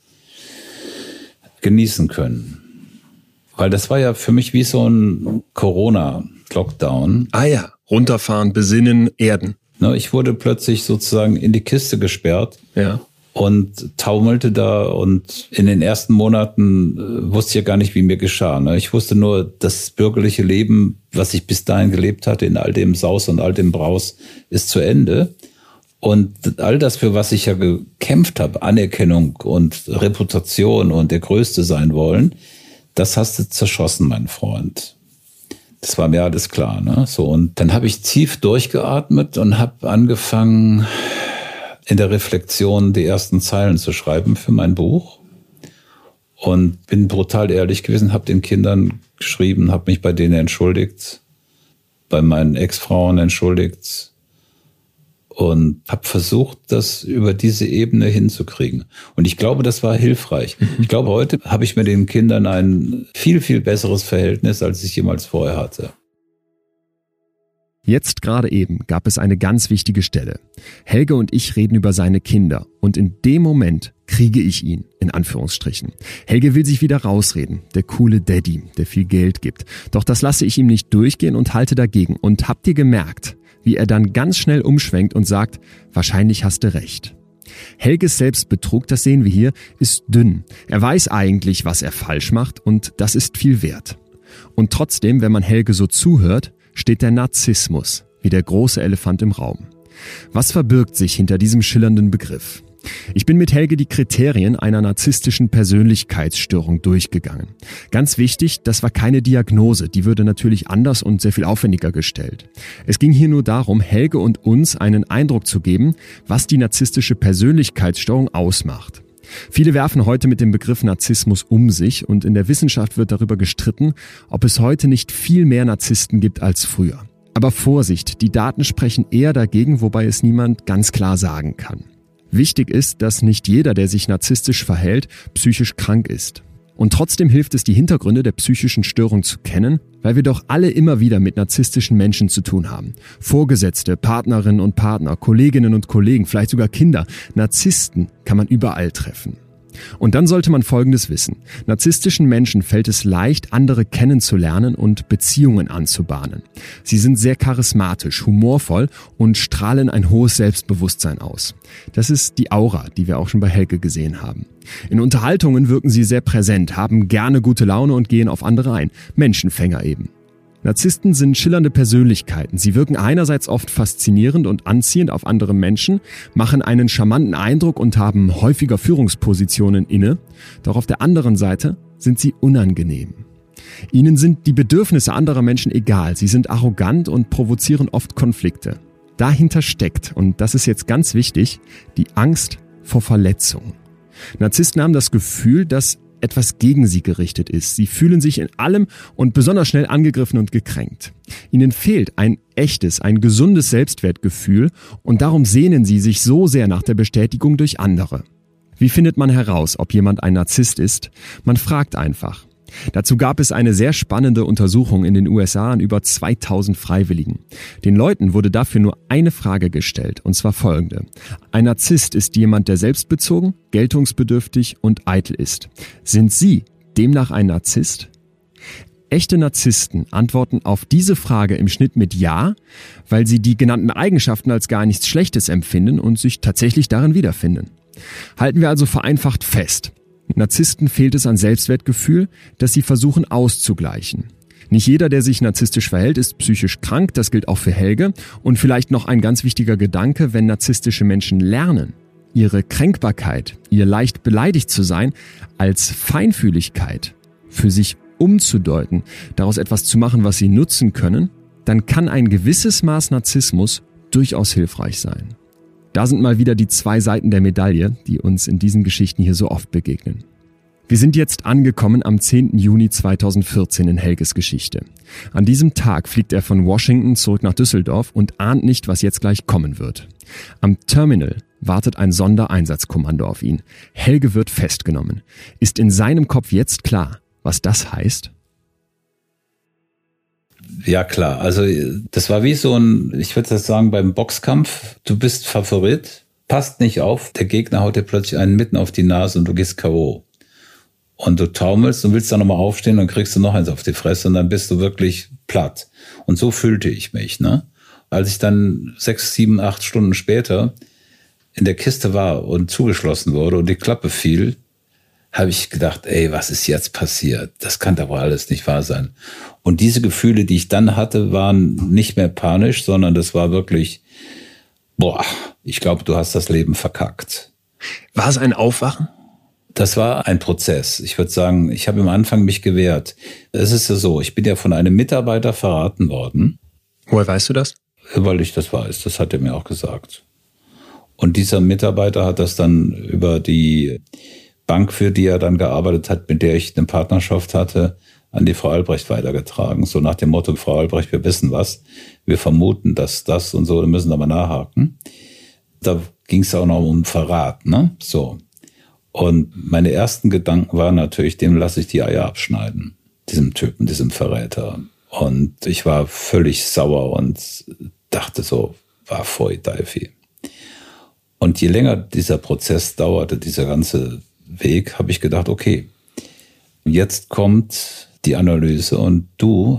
genießen können. Weil das war ja für mich wie so ein Corona-Lockdown. Ah ja, runterfahren, besinnen, erden. Ich wurde plötzlich sozusagen in die Kiste gesperrt. Ja. Und taumelte da, und in den ersten Monaten äh, wusste ich ja gar nicht, wie mir geschah. Ne? Ich wusste nur, das bürgerliche Leben, was ich bis dahin gelebt hatte, in all dem Saus und all dem Braus, ist zu Ende. Und all das, für was ich ja gekämpft habe, Anerkennung und Reputation und der Größte sein wollen, das hast du zerschossen, mein Freund. Das war mir alles klar. Ne? So, und dann habe ich tief durchgeatmet und habe angefangen, in der Reflexion die ersten Zeilen zu schreiben für mein Buch. Und bin brutal ehrlich gewesen, habe den Kindern geschrieben, habe mich bei denen entschuldigt, bei meinen Ex-Frauen entschuldigt und habe versucht, das über diese Ebene hinzukriegen. Und ich glaube, das war hilfreich. Mhm. Ich glaube, heute habe ich mit den Kindern ein viel, viel besseres Verhältnis, als ich jemals vorher hatte. Jetzt gerade eben gab es eine ganz wichtige Stelle. Helge und ich reden über seine Kinder und in dem Moment kriege ich ihn, in Anführungsstrichen. Helge will sich wieder rausreden, der coole Daddy, der viel Geld gibt. Doch das lasse ich ihm nicht durchgehen und halte dagegen. Und habt ihr gemerkt, wie er dann ganz schnell umschwenkt und sagt, wahrscheinlich hast du recht. Helges Selbstbetrug, das sehen wir hier, ist dünn. Er weiß eigentlich, was er falsch macht und das ist viel wert. Und trotzdem, wenn man Helge so zuhört, steht der Narzissmus wie der große Elefant im Raum. Was verbirgt sich hinter diesem schillernden Begriff? Ich bin mit Helge die Kriterien einer narzisstischen Persönlichkeitsstörung durchgegangen. Ganz wichtig, das war keine Diagnose, die würde natürlich anders und sehr viel aufwendiger gestellt. Es ging hier nur darum, Helge und uns einen Eindruck zu geben, was die narzisstische Persönlichkeitsstörung ausmacht. Viele werfen heute mit dem Begriff Narzissmus um sich und in der Wissenschaft wird darüber gestritten, ob es heute nicht viel mehr Narzissten gibt als früher. Aber Vorsicht, die Daten sprechen eher dagegen, wobei es niemand ganz klar sagen kann. Wichtig ist, dass nicht jeder, der sich narzisstisch verhält, psychisch krank ist. Und trotzdem hilft es, die Hintergründe der psychischen Störung zu kennen, weil wir doch alle immer wieder mit narzisstischen Menschen zu tun haben. Vorgesetzte, Partnerinnen und Partner, Kolleginnen und Kollegen, vielleicht sogar Kinder. Narzissten kann man überall treffen. Und dann sollte man Folgendes wissen. Narzisstischen Menschen fällt es leicht, andere kennenzulernen und Beziehungen anzubahnen. Sie sind sehr charismatisch, humorvoll und strahlen ein hohes Selbstbewusstsein aus. Das ist die Aura, die wir auch schon bei Helge gesehen haben. In Unterhaltungen wirken sie sehr präsent, haben gerne gute Laune und gehen auf andere ein. Menschenfänger eben. Narzissten sind schillernde Persönlichkeiten. Sie wirken einerseits oft faszinierend und anziehend auf andere Menschen, machen einen charmanten Eindruck und haben häufiger Führungspositionen inne. Doch auf der anderen Seite sind sie unangenehm. Ihnen sind die Bedürfnisse anderer Menschen egal. Sie sind arrogant und provozieren oft Konflikte. Dahinter steckt, und das ist jetzt ganz wichtig, die Angst vor Verletzung. Narzissten haben das Gefühl, dass etwas gegen sie gerichtet ist. Sie fühlen sich in allem und besonders schnell angegriffen und gekränkt. Ihnen fehlt ein echtes, ein gesundes Selbstwertgefühl und darum sehnen sie sich so sehr nach der Bestätigung durch andere. Wie findet man heraus, ob jemand ein Narzisst ist? Man fragt einfach. Dazu gab es eine sehr spannende Untersuchung in den U S A an über zweitausend Freiwilligen. Den Leuten wurde dafür nur eine Frage gestellt, und zwar folgende. Ein Narzisst ist jemand, der selbstbezogen, geltungsbedürftig und eitel ist. Sind Sie demnach ein Narzisst? Echte Narzissten antworten auf diese Frage im Schnitt mit Ja, weil sie die genannten Eigenschaften als gar nichts Schlechtes empfinden und sich tatsächlich darin wiederfinden. Halten wir also vereinfacht fest. Narzissten fehlt es an Selbstwertgefühl, das sie versuchen auszugleichen. Nicht jeder, der sich narzisstisch verhält, ist psychisch krank, das gilt auch für Helge. Und vielleicht noch ein ganz wichtiger Gedanke, wenn narzisstische Menschen lernen, ihre Kränkbarkeit, ihr leicht beleidigt zu sein, als Feinfühligkeit für sich umzudeuten, daraus etwas zu machen, was sie nutzen können, dann kann ein gewisses Maß Narzissmus durchaus hilfreich sein. Da sind mal wieder die zwei Seiten der Medaille, die uns in diesen Geschichten hier so oft begegnen. Wir sind jetzt angekommen am zehnten Juni zweitausendvierzehn in Helges Geschichte. An diesem Tag fliegt er von Washington zurück nach Düsseldorf und ahnt nicht, was jetzt gleich kommen wird. Am Terminal wartet ein Sondereinsatzkommando auf ihn. Helge wird festgenommen. Ist in seinem Kopf jetzt klar, was das heißt? Ja, klar. Also das war wie so ein, ich würde das sagen, beim Boxkampf. Du bist Favorit, passt nicht auf, der Gegner haut dir plötzlich einen mitten auf die Nase und du gehst K O Und du taumelst und willst dann nochmal aufstehen und kriegst du noch eins auf die Fresse und dann bist du wirklich platt. Und so fühlte ich mich, ne? Als ich dann sechs, sieben, acht Stunden später in der Kiste war und zugeschlossen wurde und die Klappe fiel, habe ich gedacht, ey, was ist jetzt passiert? Das kann doch wohl alles nicht wahr sein. Und diese Gefühle, die ich dann hatte, waren nicht mehr panisch, sondern das war wirklich, boah, ich glaube, du hast das Leben verkackt. War es ein Aufwachen? Das war ein Prozess. Ich würde sagen, ich habe am Anfang mich gewehrt. Es ist ja so, ich bin ja von einem Mitarbeiter verraten worden. Woher weißt du das? Weil ich das weiß, das hat er mir auch gesagt. Und dieser Mitarbeiter hat das dann über die Bank, für die er dann gearbeitet hat, mit der ich eine Partnerschaft hatte, an die Frau Albrecht weitergetragen. So nach dem Motto, Frau Albrecht, wir wissen was, wir vermuten, dass das und so, wir müssen aber nachhaken. Da ging es auch noch um Verrat, ne? So. Und meine ersten Gedanken waren natürlich, dem lasse ich die Eier abschneiden, diesem Typen, diesem Verräter. Und ich war völlig sauer und dachte so, war voll Deifi. Und je länger dieser Prozess dauerte, dieser ganze Weg, habe ich gedacht, okay, jetzt kommt die Analyse und du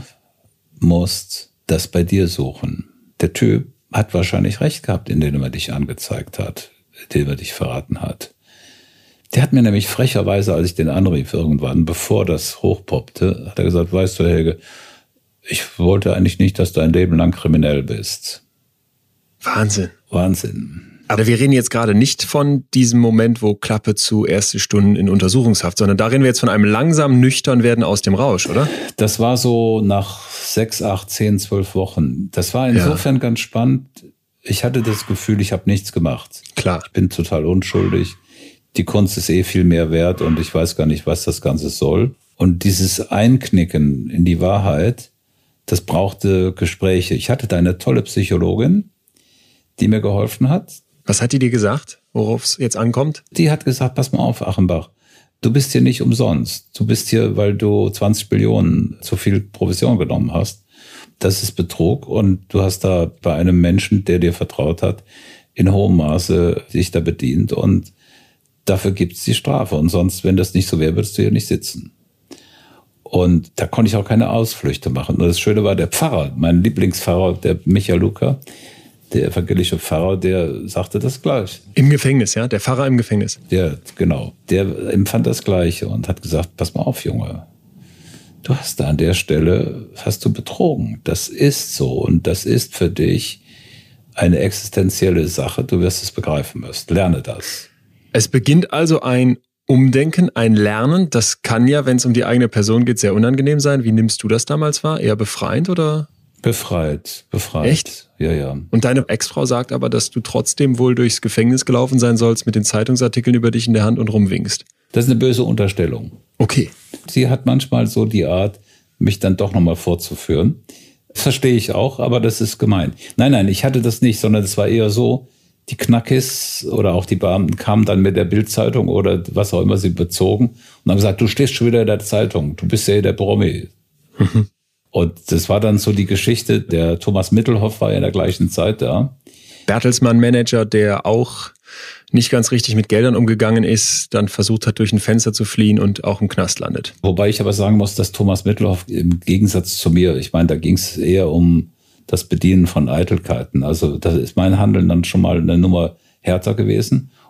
musst das bei dir suchen. Der Typ hat wahrscheinlich recht gehabt, indem er dich angezeigt hat, indem er dich verraten hat. Der hat mir nämlich frecherweise, als ich den anrief irgendwann, bevor das hochpoppte, hat er gesagt, weißt du, Helge, ich wollte eigentlich nicht, dass du ein Leben lang kriminell bist. Wahnsinn. Wahnsinn. Aber wir reden jetzt gerade nicht von diesem Moment, wo Klappe zu, erste Stunden in Untersuchungshaft, sondern da reden wir jetzt von einem langsamen Nüchternwerden aus dem Rausch, oder? Das war so nach sechs, acht, zehn, zwölf Wochen. Das war insofern ja. ganz spannend. Ich hatte das Gefühl, ich habe nichts gemacht. Klar. Ich bin total unschuldig. Die Kunst ist eh viel mehr wert und ich weiß gar nicht, was das Ganze soll. Und dieses Einknicken in die Wahrheit, das brauchte Gespräche. Ich hatte da eine tolle Psychologin, die mir geholfen hat. Was hat die dir gesagt, worauf es jetzt ankommt? Die hat gesagt, pass mal auf, Achenbach, du bist hier nicht umsonst. Du bist hier, weil du zwanzig Billionen zu viel Provision genommen hast. Das ist Betrug und du hast da bei einem Menschen, der dir vertraut hat, in hohem Maße sich da bedient und dafür gibt's die Strafe. Und sonst, wenn das nicht so wäre, würdest du hier nicht sitzen. Und da konnte ich auch keine Ausflüchte machen. Und das Schöne war, der Pfarrer, mein Lieblingspfarrer, der Michael Luca, der evangelische Pfarrer, der sagte das gleich. Im Gefängnis, ja? Der Pfarrer im Gefängnis. Der, genau. Der empfand das Gleiche und hat gesagt, pass mal auf, Junge. Du hast da an der Stelle, hast du betrogen. Das ist so und das ist für dich eine existenzielle Sache. Du wirst es begreifen müssen. Lerne das. Es beginnt also ein Umdenken, ein Lernen. Das kann ja, wenn es um die eigene Person geht, sehr unangenehm sein. Wie nimmst du das damals wahr? Eher befreiend oder? Befreit, befreit. Echt? Ja, ja. Und deine Ex-Frau sagt aber, dass du trotzdem wohl durchs Gefängnis gelaufen sein sollst mit den Zeitungsartikeln über dich in der Hand und rumwinkst. Das ist eine böse Unterstellung. Okay. Sie hat manchmal so die Art, mich dann doch nochmal vorzuführen. Das verstehe ich auch, aber das ist gemein. Nein, nein, ich hatte das nicht, sondern es war eher so, die Knackis oder auch die Beamten kamen dann mit der Bild-Zeitung oder was auch immer sie bezogen und haben gesagt, du stehst schon wieder in der Zeitung, du bist ja der Promi. Mhm. Und das war dann so die Geschichte, der Thomas Mittelhoff war ja in der gleichen Zeit da. Bertelsmann-Manager, der auch nicht ganz richtig mit Geldern umgegangen ist, dann versucht hat, durch ein Fenster zu fliehen und auch im Knast landet. Wobei ich aber sagen muss, dass Thomas Mittelhoff im Gegensatz zu mir, ich meine, da ging es eher um das Bedienen von Eitelkeiten. Also da ist mein Handeln dann schon mal eine Nummer härter gewesen.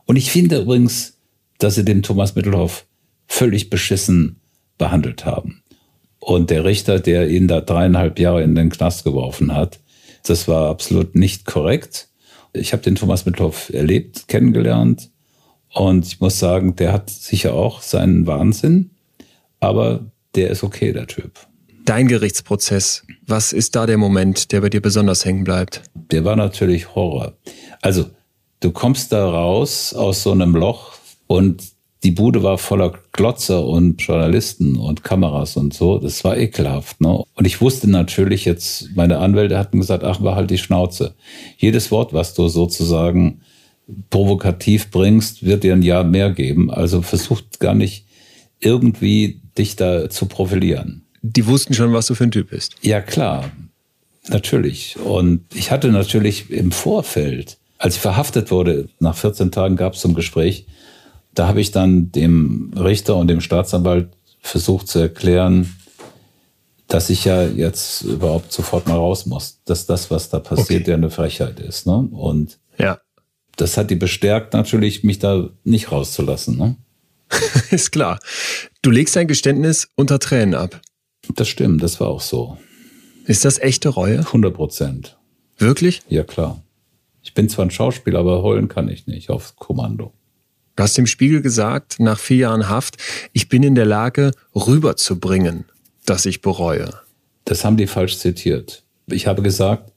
Und ich finde übrigens, dass sie den Thomas Mittelhoff völlig beschissen behandelt haben. Und der Richter, der ihn da dreieinhalb Jahre in den Knast geworfen hat, das war absolut nicht korrekt. Ich habe den Thomas Mittelhoff erlebt, kennengelernt. Und ich muss sagen, der hat sicher auch seinen Wahnsinn. Aber der ist okay, der Typ. Dein Gerichtsprozess, was ist da der Moment, der bei dir besonders hängen bleibt? Der war natürlich Horror. Also, du kommst da raus aus so einem Loch und die Bude war voller Glotzer und Journalisten und Kameras und so. Das war ekelhaft, ne? Und ich wusste natürlich jetzt, meine Anwälte hatten gesagt, ach, war halt die Schnauze. Jedes Wort, was du sozusagen provokativ bringst, wird dir ein Jahr mehr geben. Also versucht gar nicht irgendwie dich da zu profilieren. Die wussten schon, was du für ein Typ bist. Ja, klar. Natürlich. Und ich hatte natürlich im Vorfeld, als ich verhaftet wurde, nach vierzehn Tagen gab es so ein Gespräch, da habe ich dann dem Richter und dem Staatsanwalt versucht zu erklären, dass ich ja jetzt überhaupt sofort mal raus muss. Dass das, was da passiert, okay, ja eine Frechheit ist. Ne? Und ja, das hat die bestärkt natürlich, mich da nicht rauszulassen. Ne? Ist klar. Du legst dein Geständnis unter Tränen ab. Das stimmt, das war auch so. Ist das echte Reue? hundert Prozent. Wirklich? Ja, klar. Ich bin zwar ein Schauspieler, aber heulen kann ich nicht auf Kommando. Du hast dem Spiegel gesagt, nach vier Jahren Haft, ich bin in der Lage, rüberzubringen, dass ich bereue. Das haben die falsch zitiert. Ich habe gesagt,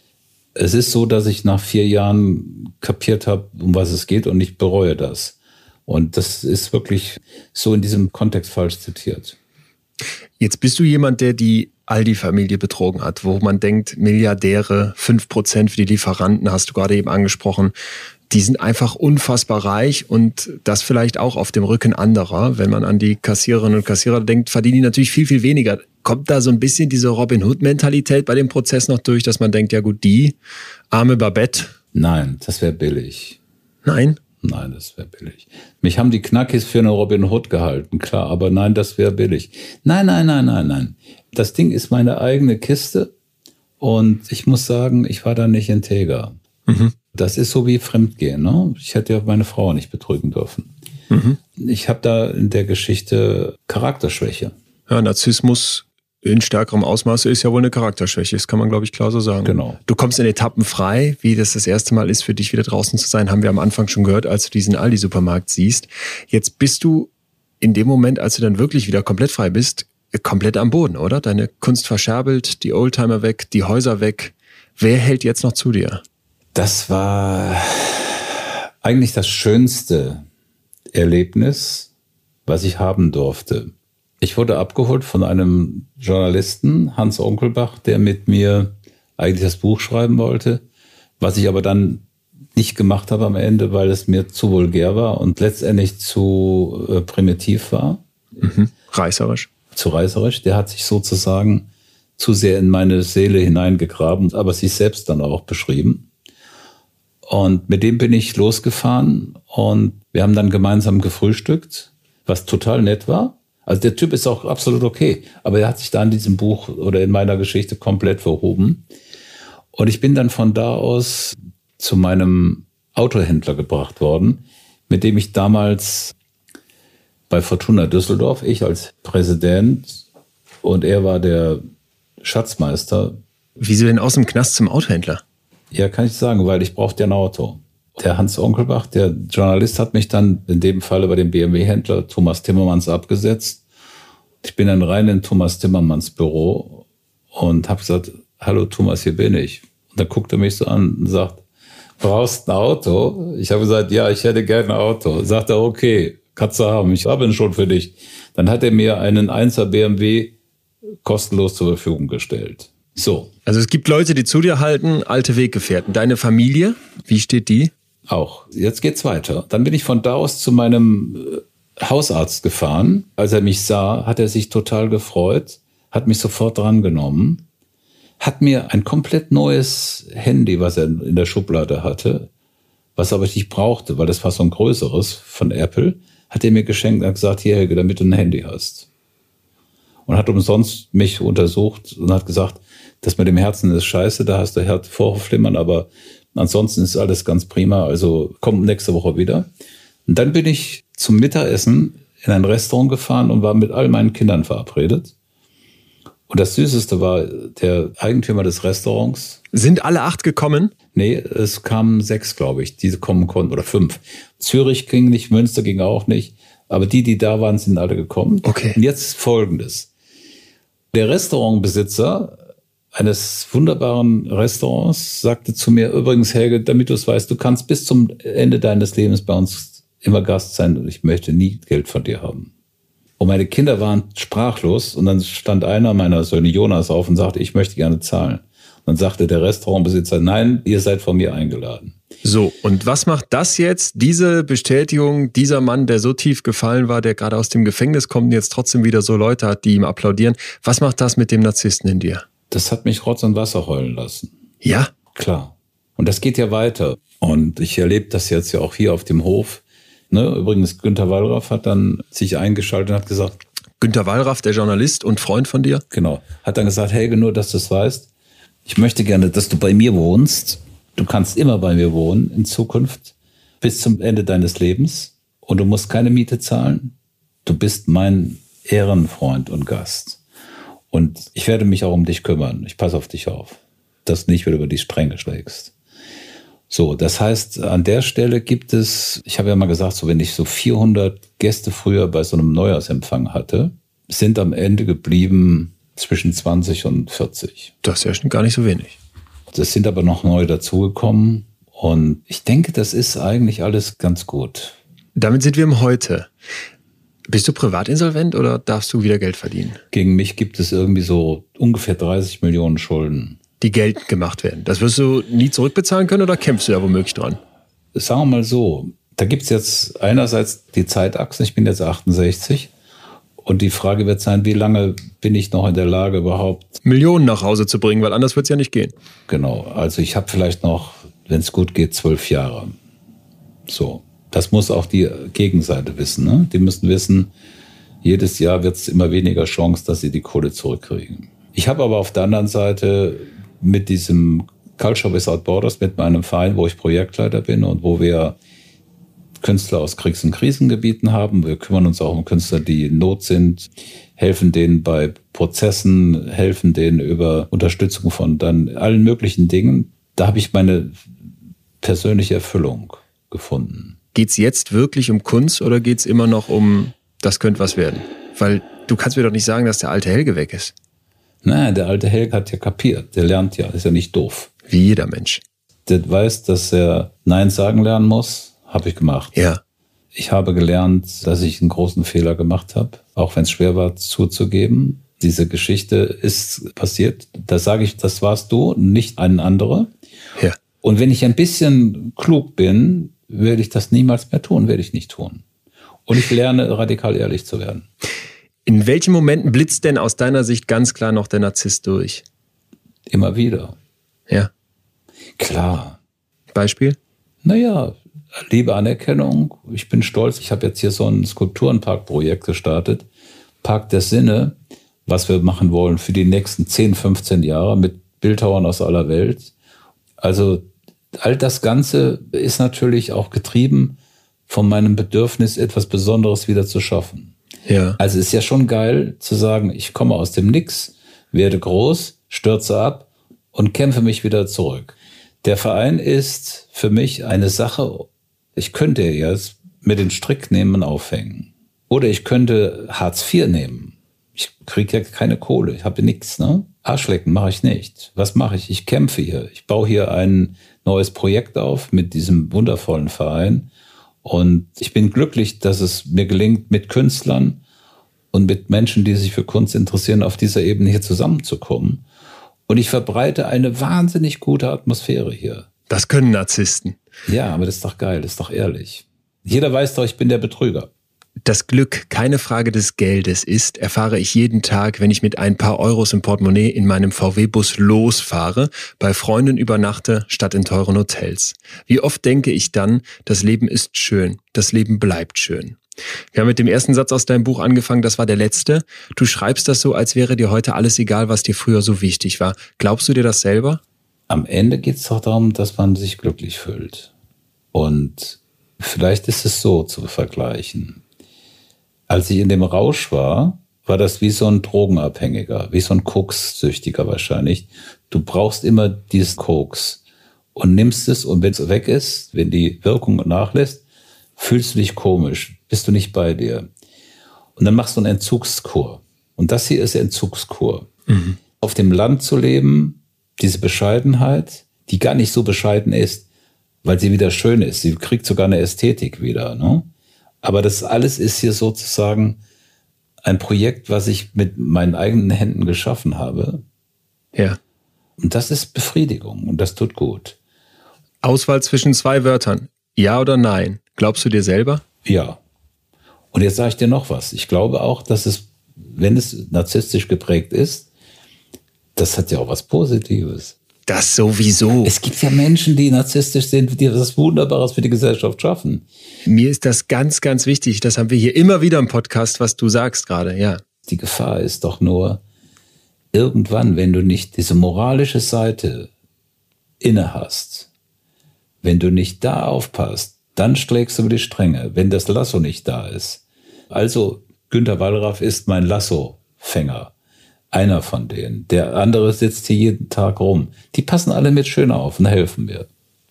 es ist so, dass ich nach vier Jahren kapiert habe, um was es geht und ich bereue das. Und das ist wirklich so in diesem Kontext falsch zitiert. Jetzt bist du jemand, der die Aldi-Familie betrogen hat, wo man denkt, Milliardäre, fünf Prozent für die Lieferanten, hast du gerade eben angesprochen, die sind einfach unfassbar reich und das vielleicht auch auf dem Rücken anderer. Wenn man an die Kassiererinnen und Kassierer denkt, verdienen die natürlich viel, viel weniger. Kommt da so ein bisschen diese Robin-Hood-Mentalität bei dem Prozess noch durch, dass man denkt, ja gut, die arme Babette? Nein, das wäre billig. Nein? Nein, das wäre billig. Mich haben die Knackis für eine Robin Hood gehalten, klar, aber nein, das wäre billig. Nein, nein, nein, nein, nein. Das Ding ist meine eigene Kiste und ich muss sagen, ich war da nicht integer. Mhm. Das ist so wie Fremdgehen, ne? Ich hätte ja meine Frau nicht betrügen dürfen. Mhm. Ich habe da in der Geschichte Charakterschwäche. Ja, Narzissmus in stärkerem Ausmaße ist ja wohl eine Charakterschwäche. Das kann man, glaube ich, klar so sagen. Genau. Du kommst in Etappen frei. Wie das das erste Mal ist, für dich wieder draußen zu sein, haben wir am Anfang schon gehört, als du diesen Aldi-Supermarkt siehst. Jetzt bist du in dem Moment, als du dann wirklich wieder komplett frei bist, komplett am Boden, oder? Deine Kunst verscherbelt, die Oldtimer weg, die Häuser weg. Wer hält jetzt noch zu dir? Das war eigentlich das schönste Erlebnis, was ich haben durfte. Ich wurde abgeholt von einem Journalisten, Hans Onkelbach, der mit mir eigentlich das Buch schreiben wollte, was ich aber dann nicht gemacht habe am Ende, weil es mir zu vulgär war und letztendlich zu äh, primitiv war. Mhm. Reißerisch. Zu reißerisch. Der hat sich sozusagen zu sehr in meine Seele hineingegraben, aber sich selbst dann auch beschrieben. Und mit dem bin ich losgefahren und wir haben dann gemeinsam gefrühstückt, was total nett war. Also der Typ ist auch absolut okay, aber er hat sich da in diesem Buch oder in meiner Geschichte komplett verhoben. Und ich bin dann von da aus zu meinem Autohändler gebracht worden, mit dem ich damals bei Fortuna Düsseldorf, ich als Präsident und er war der Schatzmeister. Wieso denn aus dem Knast zum Autohändler? Ja, kann ich sagen, weil ich brauchte ja ein Auto. Der Hans Onkelbach, der Journalist, hat mich dann in dem Falle bei dem B M W-Händler Thomas Timmermans abgesetzt. Ich bin dann rein in Thomas Timmermans Büro und habe gesagt, hallo Thomas, hier bin ich. Und dann guckt er mich so an und sagt, brauchst ein Auto? Ich habe gesagt, ja, ich hätte gerne ein Auto. Sagt er, okay, kannst du haben, ich habe ihn schon für dich. Dann hat er mir einen Einser B M W kostenlos zur Verfügung gestellt. So. Also es gibt Leute, die zu dir halten, alte Weggefährten. Deine Familie, wie steht die? Auch. Jetzt geht's weiter. Dann bin ich von da aus zu meinem Hausarzt gefahren. Als er mich sah, hat er sich total gefreut, hat mich sofort drangenommen, hat mir ein komplett neues Handy, was er in der Schublade hatte, was aber ich nicht brauchte, weil das war so ein größeres von Apple, hat er mir geschenkt und hat gesagt, hier Helge, damit du ein Handy hast. Und hat umsonst mich untersucht und hat gesagt, das mit dem Herzen ist scheiße, da hast du Herzvorflimmern, aber Ansonsten ist alles ganz prima, also kommt nächste Woche wieder. Und dann bin ich zum Mittagessen in ein Restaurant gefahren und war mit all meinen Kindern verabredet. Und das Süßeste war, der Eigentümer des Restaurants. Sind alle acht gekommen? Nee, es kamen sechs, glaube ich, die kommen konnten, oder fünf. Zürich ging nicht, Münster ging auch nicht. Aber die, die da waren, sind alle gekommen. Okay. Und jetzt Folgendes. Der Restaurantbesitzer eines wunderbaren Restaurants sagte zu mir, übrigens, Helge, damit du es weißt, du kannst bis zum Ende deines Lebens bei uns immer Gast sein und ich möchte nie Geld von dir haben. Und meine Kinder waren sprachlos und dann stand einer meiner Söhne, Jonas, auf und sagte, ich möchte gerne zahlen. Und dann sagte der Restaurantbesitzer, nein, ihr seid von mir eingeladen. So, und was macht das jetzt, diese Bestätigung, dieser Mann, der so tief gefallen war, der gerade aus dem Gefängnis kommt und jetzt trotzdem wieder so Leute hat, die ihm applaudieren, was macht das mit dem Narzissten in dir? Das hat mich Rotz und Wasser heulen lassen. Ja? Klar. Und das geht ja weiter. Und ich erlebe das jetzt ja auch hier auf dem Hof. Ne, übrigens, Günter Wallraff hat dann sich eingeschaltet und hat gesagt... Günter Wallraff, der Journalist und Freund von dir? Genau. Hat dann gesagt, Helge, nur, dass du es weißt, ich möchte gerne, dass du bei mir wohnst. Du kannst immer bei mir wohnen in Zukunft bis zum Ende deines Lebens. Und du musst keine Miete zahlen. Du bist mein Ehrenfreund und Gast. Und ich werde mich auch um dich kümmern. Ich passe auf dich auf, dass du nicht wieder über die Stränge schlägst. So, das heißt, an der Stelle gibt es, ich habe ja mal gesagt, so wenn ich so vierhundert Gäste früher bei so einem Neujahrsempfang hatte, sind am Ende geblieben zwischen zwanzig und vierzig. Das ist ja schon gar nicht so wenig. Das sind aber noch neu dazugekommen und ich denke, das ist eigentlich alles ganz gut. Damit sind wir im Heute. Bist du privatinsolvent oder darfst du wieder Geld verdienen? Gegen mich gibt es irgendwie so ungefähr dreißig Millionen Schulden. Die geltend gemacht werden. Das wirst du nie zurückbezahlen können oder kämpfst du da womöglich dran? Sagen wir mal so, da gibt es jetzt einerseits die Zeitachse, ich bin jetzt achtundsechzig und die Frage wird sein, wie lange bin ich noch in der Lage überhaupt... Millionen nach Hause zu bringen, weil anders wird es ja nicht gehen. Genau, also ich habe vielleicht noch, wenn es gut geht, zwölf Jahre. So, das muss auch die Gegenseite wissen. Ne? Die müssen wissen, jedes Jahr wird es immer weniger Chance, dass sie die Kohle zurückkriegen. Ich habe aber auf der anderen Seite... mit diesem Culture Without Borders, mit meinem Verein, wo ich Projektleiter bin und wo wir Künstler aus Kriegs- und Krisengebieten haben. Wir kümmern uns auch um Künstler, die in Not sind, helfen denen bei Prozessen, helfen denen über Unterstützung von dann allen möglichen Dingen. Da habe ich meine persönliche Erfüllung gefunden. Geht's jetzt wirklich um Kunst oder geht's immer noch um, das könnte was werden? Weil du kannst mir doch nicht sagen, dass der alte Helge weg ist. Nein, der alte Helge hat ja kapiert. Der lernt ja, ist ja nicht doof. Wie jeder Mensch. Der weiß, dass er Nein sagen lernen muss. Habe ich gemacht. Ja. Ich habe gelernt, dass ich einen großen Fehler gemacht habe, auch wenn es schwer war zuzugeben. Diese Geschichte ist passiert. Da sage ich, das warst du, nicht ein anderer. Ja. Und wenn ich ein bisschen klug bin, werde ich das niemals mehr tun, werde ich nicht tun. Und ich lerne, radikal ehrlich zu werden. In welchen Momenten blitzt denn aus deiner Sicht ganz klar noch der Narzisst durch? Immer wieder. Ja. Klar. Beispiel? Naja, liebe Anerkennung. Ich bin stolz. Ich habe jetzt hier so ein Skulpturenparkprojekt gestartet. Park der Sinne, was wir machen wollen für die nächsten zehn, fünfzehn Jahre mit Bildhauern aus aller Welt. Also all das Ganze ist natürlich auch getrieben von meinem Bedürfnis, etwas Besonderes wieder zu schaffen. Ja. Also ist ja schon geil zu sagen, ich komme aus dem Nix, werde groß, stürze ab und kämpfe mich wieder zurück. Der Verein ist für mich eine Sache, ich könnte jetzt mit den Stricknehmen aufhängen. Oder ich könnte Hartz vier nehmen. Ich kriege ja keine Kohle, ich habe nichts, ne? Arschlecken mache ich nicht. Was mache ich? Ich kämpfe hier. Ich baue hier ein neues Projekt auf mit diesem wundervollen Verein. Und ich bin glücklich, dass es mir gelingt, mit Künstlern und mit Menschen, die sich für Kunst interessieren, auf dieser Ebene hier zusammenzukommen. Und ich verbreite eine wahnsinnig gute Atmosphäre hier. Das können Narzissten. Ja, aber das ist doch geil, das ist doch ehrlich. Jeder weiß doch, ich bin der Betrüger. Das Glück keine Frage des Geldes ist, erfahre ich jeden Tag, wenn ich mit ein paar Euros im Portemonnaie in meinem V W-Bus losfahre, bei Freunden übernachte, statt in teuren Hotels. Wie oft denke ich dann, das Leben ist schön, das Leben bleibt schön. Wir haben mit dem ersten Satz aus deinem Buch angefangen, das war der letzte. Du schreibst das so, als wäre dir heute alles egal, was dir früher so wichtig war. Glaubst du dir das selber? am Ende geht es doch darum, dass man sich glücklich fühlt. Und vielleicht ist es so zu vergleichen. Als ich in dem Rausch war, war das wie so ein Drogenabhängiger, wie so ein Kokssüchtiger wahrscheinlich. Du brauchst immer dieses Koks und nimmst es, und wenn es weg ist, wenn die Wirkung nachlässt, fühlst du dich komisch, bist du nicht bei dir. Und dann machst du eine Entzugskur. Und das hier ist Entzugskur. Mhm. Auf dem Land zu leben, diese Bescheidenheit, die gar nicht so bescheiden ist, weil sie wieder schön ist. Sie kriegt sogar eine Ästhetik wieder. Ne? Aber das alles ist hier sozusagen ein Projekt, was ich mit meinen eigenen Händen geschaffen habe. Ja. Und das ist Befriedigung und das tut gut. Auswahl zwischen zwei Wörtern. Ja oder nein? Glaubst du dir selber? Ja. Und jetzt sage ich dir noch was. Ich glaube auch, dass es, wenn es narzisstisch geprägt ist, das hat ja auch was Positives. Das sowieso. Es gibt ja Menschen, die narzisstisch sind, die das Wunderbares für die Gesellschaft schaffen. Mir ist das ganz, ganz wichtig. Das haben wir hier immer wieder im Podcast, was du sagst gerade, ja. Die Gefahr ist doch nur, irgendwann, wenn du nicht diese moralische Seite inne hast, wenn du nicht da aufpasst, dann schlägst du über die Stränge, wenn das Lasso nicht da ist. Also, Günter Wallraff ist mein Lasso-Fänger. Einer von denen. Der andere sitzt hier jeden Tag rum. Die passen alle mit schön auf und helfen mir.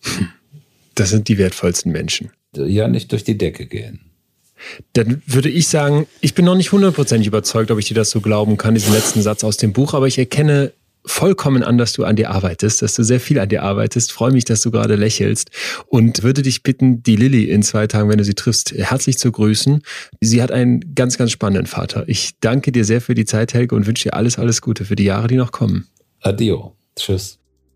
Das sind die wertvollsten Menschen. Ja, nicht durch die Decke gehen. Dann würde ich sagen, ich bin noch nicht hundertprozentig überzeugt, ob ich dir das so glauben kann, diesen letzten Satz aus dem Buch, aber ich erkenne vollkommen an, dass du an dir arbeitest, dass du sehr viel an dir arbeitest. Freue mich, dass du gerade lächelst und würde dich bitten, die Lilly in zwei Tagen, wenn du sie triffst, herzlich zu grüßen. Sie hat einen ganz, ganz spannenden Vater. Ich danke dir sehr für die Zeit, Helge, und wünsche dir alles, alles Gute für die Jahre, die noch kommen. Adio. Tschüss.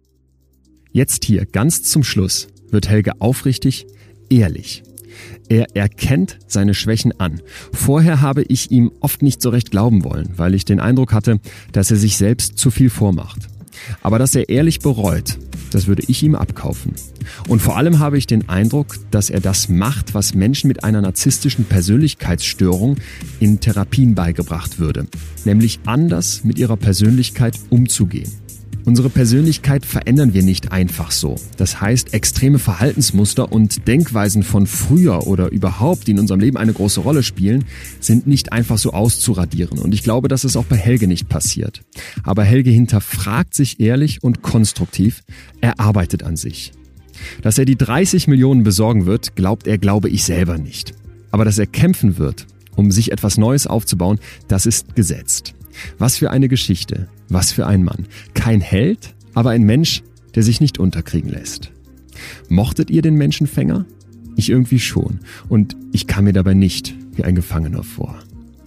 Jetzt hier, ganz zum Schluss, wird Helge aufrichtig, ehrlich. Er erkennt seine Schwächen an. Vorher habe ich ihm oft nicht so recht glauben wollen, weil ich den Eindruck hatte, dass er sich selbst zu viel vormacht. Aber dass er ehrlich bereut, das würde ich ihm abkaufen. Und vor allem habe ich den Eindruck, dass er das macht, was Menschen mit einer narzisstischen Persönlichkeitsstörung in Therapien beigebracht würde. Nämlich anders mit ihrer Persönlichkeit umzugehen. Unsere Persönlichkeit verändern wir nicht einfach so. Das heißt, extreme Verhaltensmuster und Denkweisen von früher oder überhaupt, die in unserem Leben eine große Rolle spielen, sind nicht einfach so auszuradieren. Und ich glaube, dass es auch bei Helge nicht passiert. Aber Helge hinterfragt sich ehrlich und konstruktiv. Er arbeitet an sich. Dass er die dreißig Millionen besorgen wird, glaubt er, glaube ich selber nicht. Aber dass er kämpfen wird, um sich etwas Neues aufzubauen, das ist gesetzt. Was für eine Geschichte, was für ein Mann. Kein Held, aber ein Mensch, der sich nicht unterkriegen lässt. Mochtet ihr den Menschenfänger? Ich irgendwie schon. Und ich kam mir dabei nicht wie ein Gefangener vor.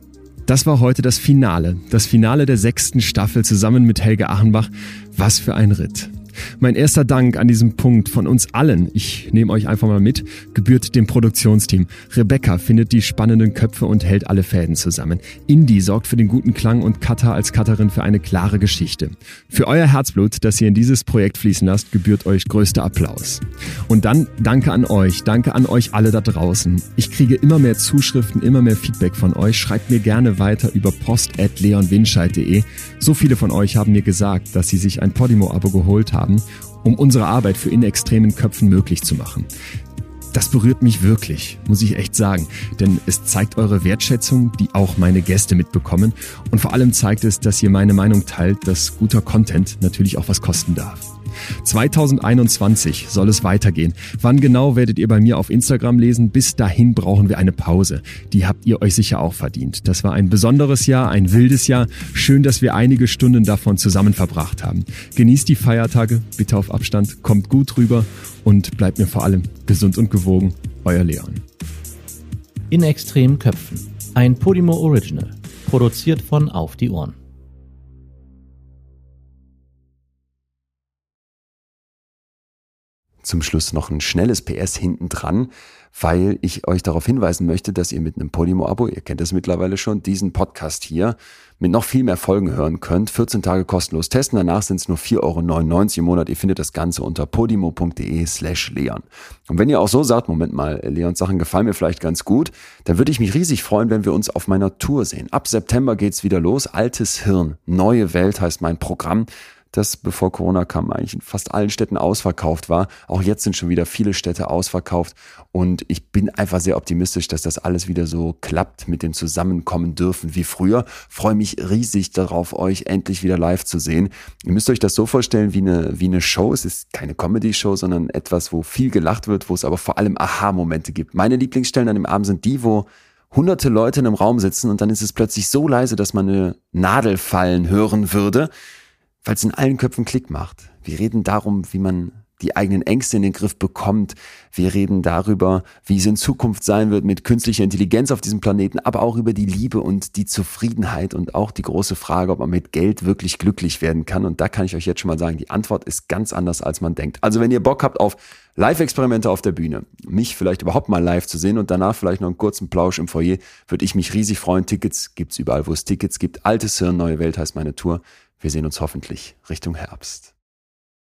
Das war heute das Finale. Das Finale der sechsten Staffel zusammen mit Helge Achenbach. Was für ein Ritt. Mein erster Dank an diesem Punkt von uns allen, ich nehme euch einfach mal mit, gebührt dem Produktionsteam. Rebecca findet die spannenden Köpfe und hält alle Fäden zusammen. Indy sorgt für den guten Klang und Katha als Cutterin für eine klare Geschichte. Für euer Herzblut, das ihr in dieses Projekt fließen lasst, gebührt euch größter Applaus. Und dann danke an euch, danke an euch alle da draußen. Ich kriege immer mehr Zuschriften, immer mehr Feedback von euch. Schreibt mir gerne weiter über post at leon winscheid punkt de. So viele von euch haben mir gesagt, dass sie sich ein Podimo-Abo geholt haben, um unsere Arbeit für in extremen Köpfen möglich zu machen. Das berührt mich wirklich, muss ich echt sagen, denn es zeigt eure Wertschätzung, die auch meine Gäste mitbekommen, und vor allem zeigt es, dass ihr meine Meinung teilt, dass guter Content natürlich auch was kosten darf. zwanzig einundzwanzig soll es weitergehen. Wann genau, werdet ihr bei mir auf Instagram lesen. Bis dahin brauchen wir eine Pause. Die habt ihr euch sicher auch verdient. Das war ein besonderes Jahr, ein wildes Jahr. Schön, dass wir einige Stunden davon zusammen verbracht haben. Genießt die Feiertage, bitte auf Abstand, kommt gut rüber und bleibt mir vor allem gesund und gewogen. Euer Leon. In extremen Köpfen. Ein Podimo Original. Produziert von Auf die Ohren. Zum Schluss noch ein schnelles P S hinten dran, weil ich euch darauf hinweisen möchte, dass ihr mit einem Podimo-Abo, ihr kennt das mittlerweile schon, diesen Podcast hier mit noch viel mehr Folgen hören könnt. vierzehn Tage kostenlos testen, danach sind es nur vier Euro neunundneunzig im Monat. Ihr findet das Ganze unter podimo.de slash Leon. Und wenn ihr auch so sagt, Moment mal, Leons Sachen gefallen mir vielleicht ganz gut, dann würde ich mich riesig freuen, wenn wir uns auf meiner Tour sehen. Ab September geht's wieder los. Altes Hirn, neue Welt heißt mein Programm. das bevor Corona kam eigentlich in fast allen Städten ausverkauft war. Auch jetzt sind schon wieder viele Städte ausverkauft und ich bin einfach sehr optimistisch, dass das alles wieder so klappt mit dem Zusammenkommen dürfen wie früher. Freue mich riesig darauf, euch endlich wieder live zu sehen. Ihr müsst euch das so vorstellen wie eine, wie eine Show. Es ist keine Comedy-Show, sondern etwas, wo viel gelacht wird, wo es aber vor allem Aha-Momente gibt. Meine Lieblingsstellen an dem Abend sind die, wo hunderte Leute in einem Raum sitzen und dann ist es plötzlich so leise, dass man eine Nadel fallen hören würde, weil es in allen Köpfen Klick macht. Wir reden darum, wie man die eigenen Ängste in den Griff bekommt. Wir reden darüber, wie es in Zukunft sein wird mit künstlicher Intelligenz auf diesem Planeten, aber auch über die Liebe und die Zufriedenheit und auch die große Frage, ob man mit Geld wirklich glücklich werden kann. Und da kann ich euch jetzt schon mal sagen, die Antwort ist ganz anders, als man denkt. Also wenn ihr Bock habt auf Live-Experimente auf der Bühne, mich vielleicht überhaupt mal live zu sehen und danach vielleicht noch einen kurzen Plausch im Foyer, würde ich mich riesig freuen. Tickets gibt's überall, wo es Tickets gibt. Altes Hirn, neue Welt heißt meine Tour. Wir sehen uns hoffentlich Richtung Herbst.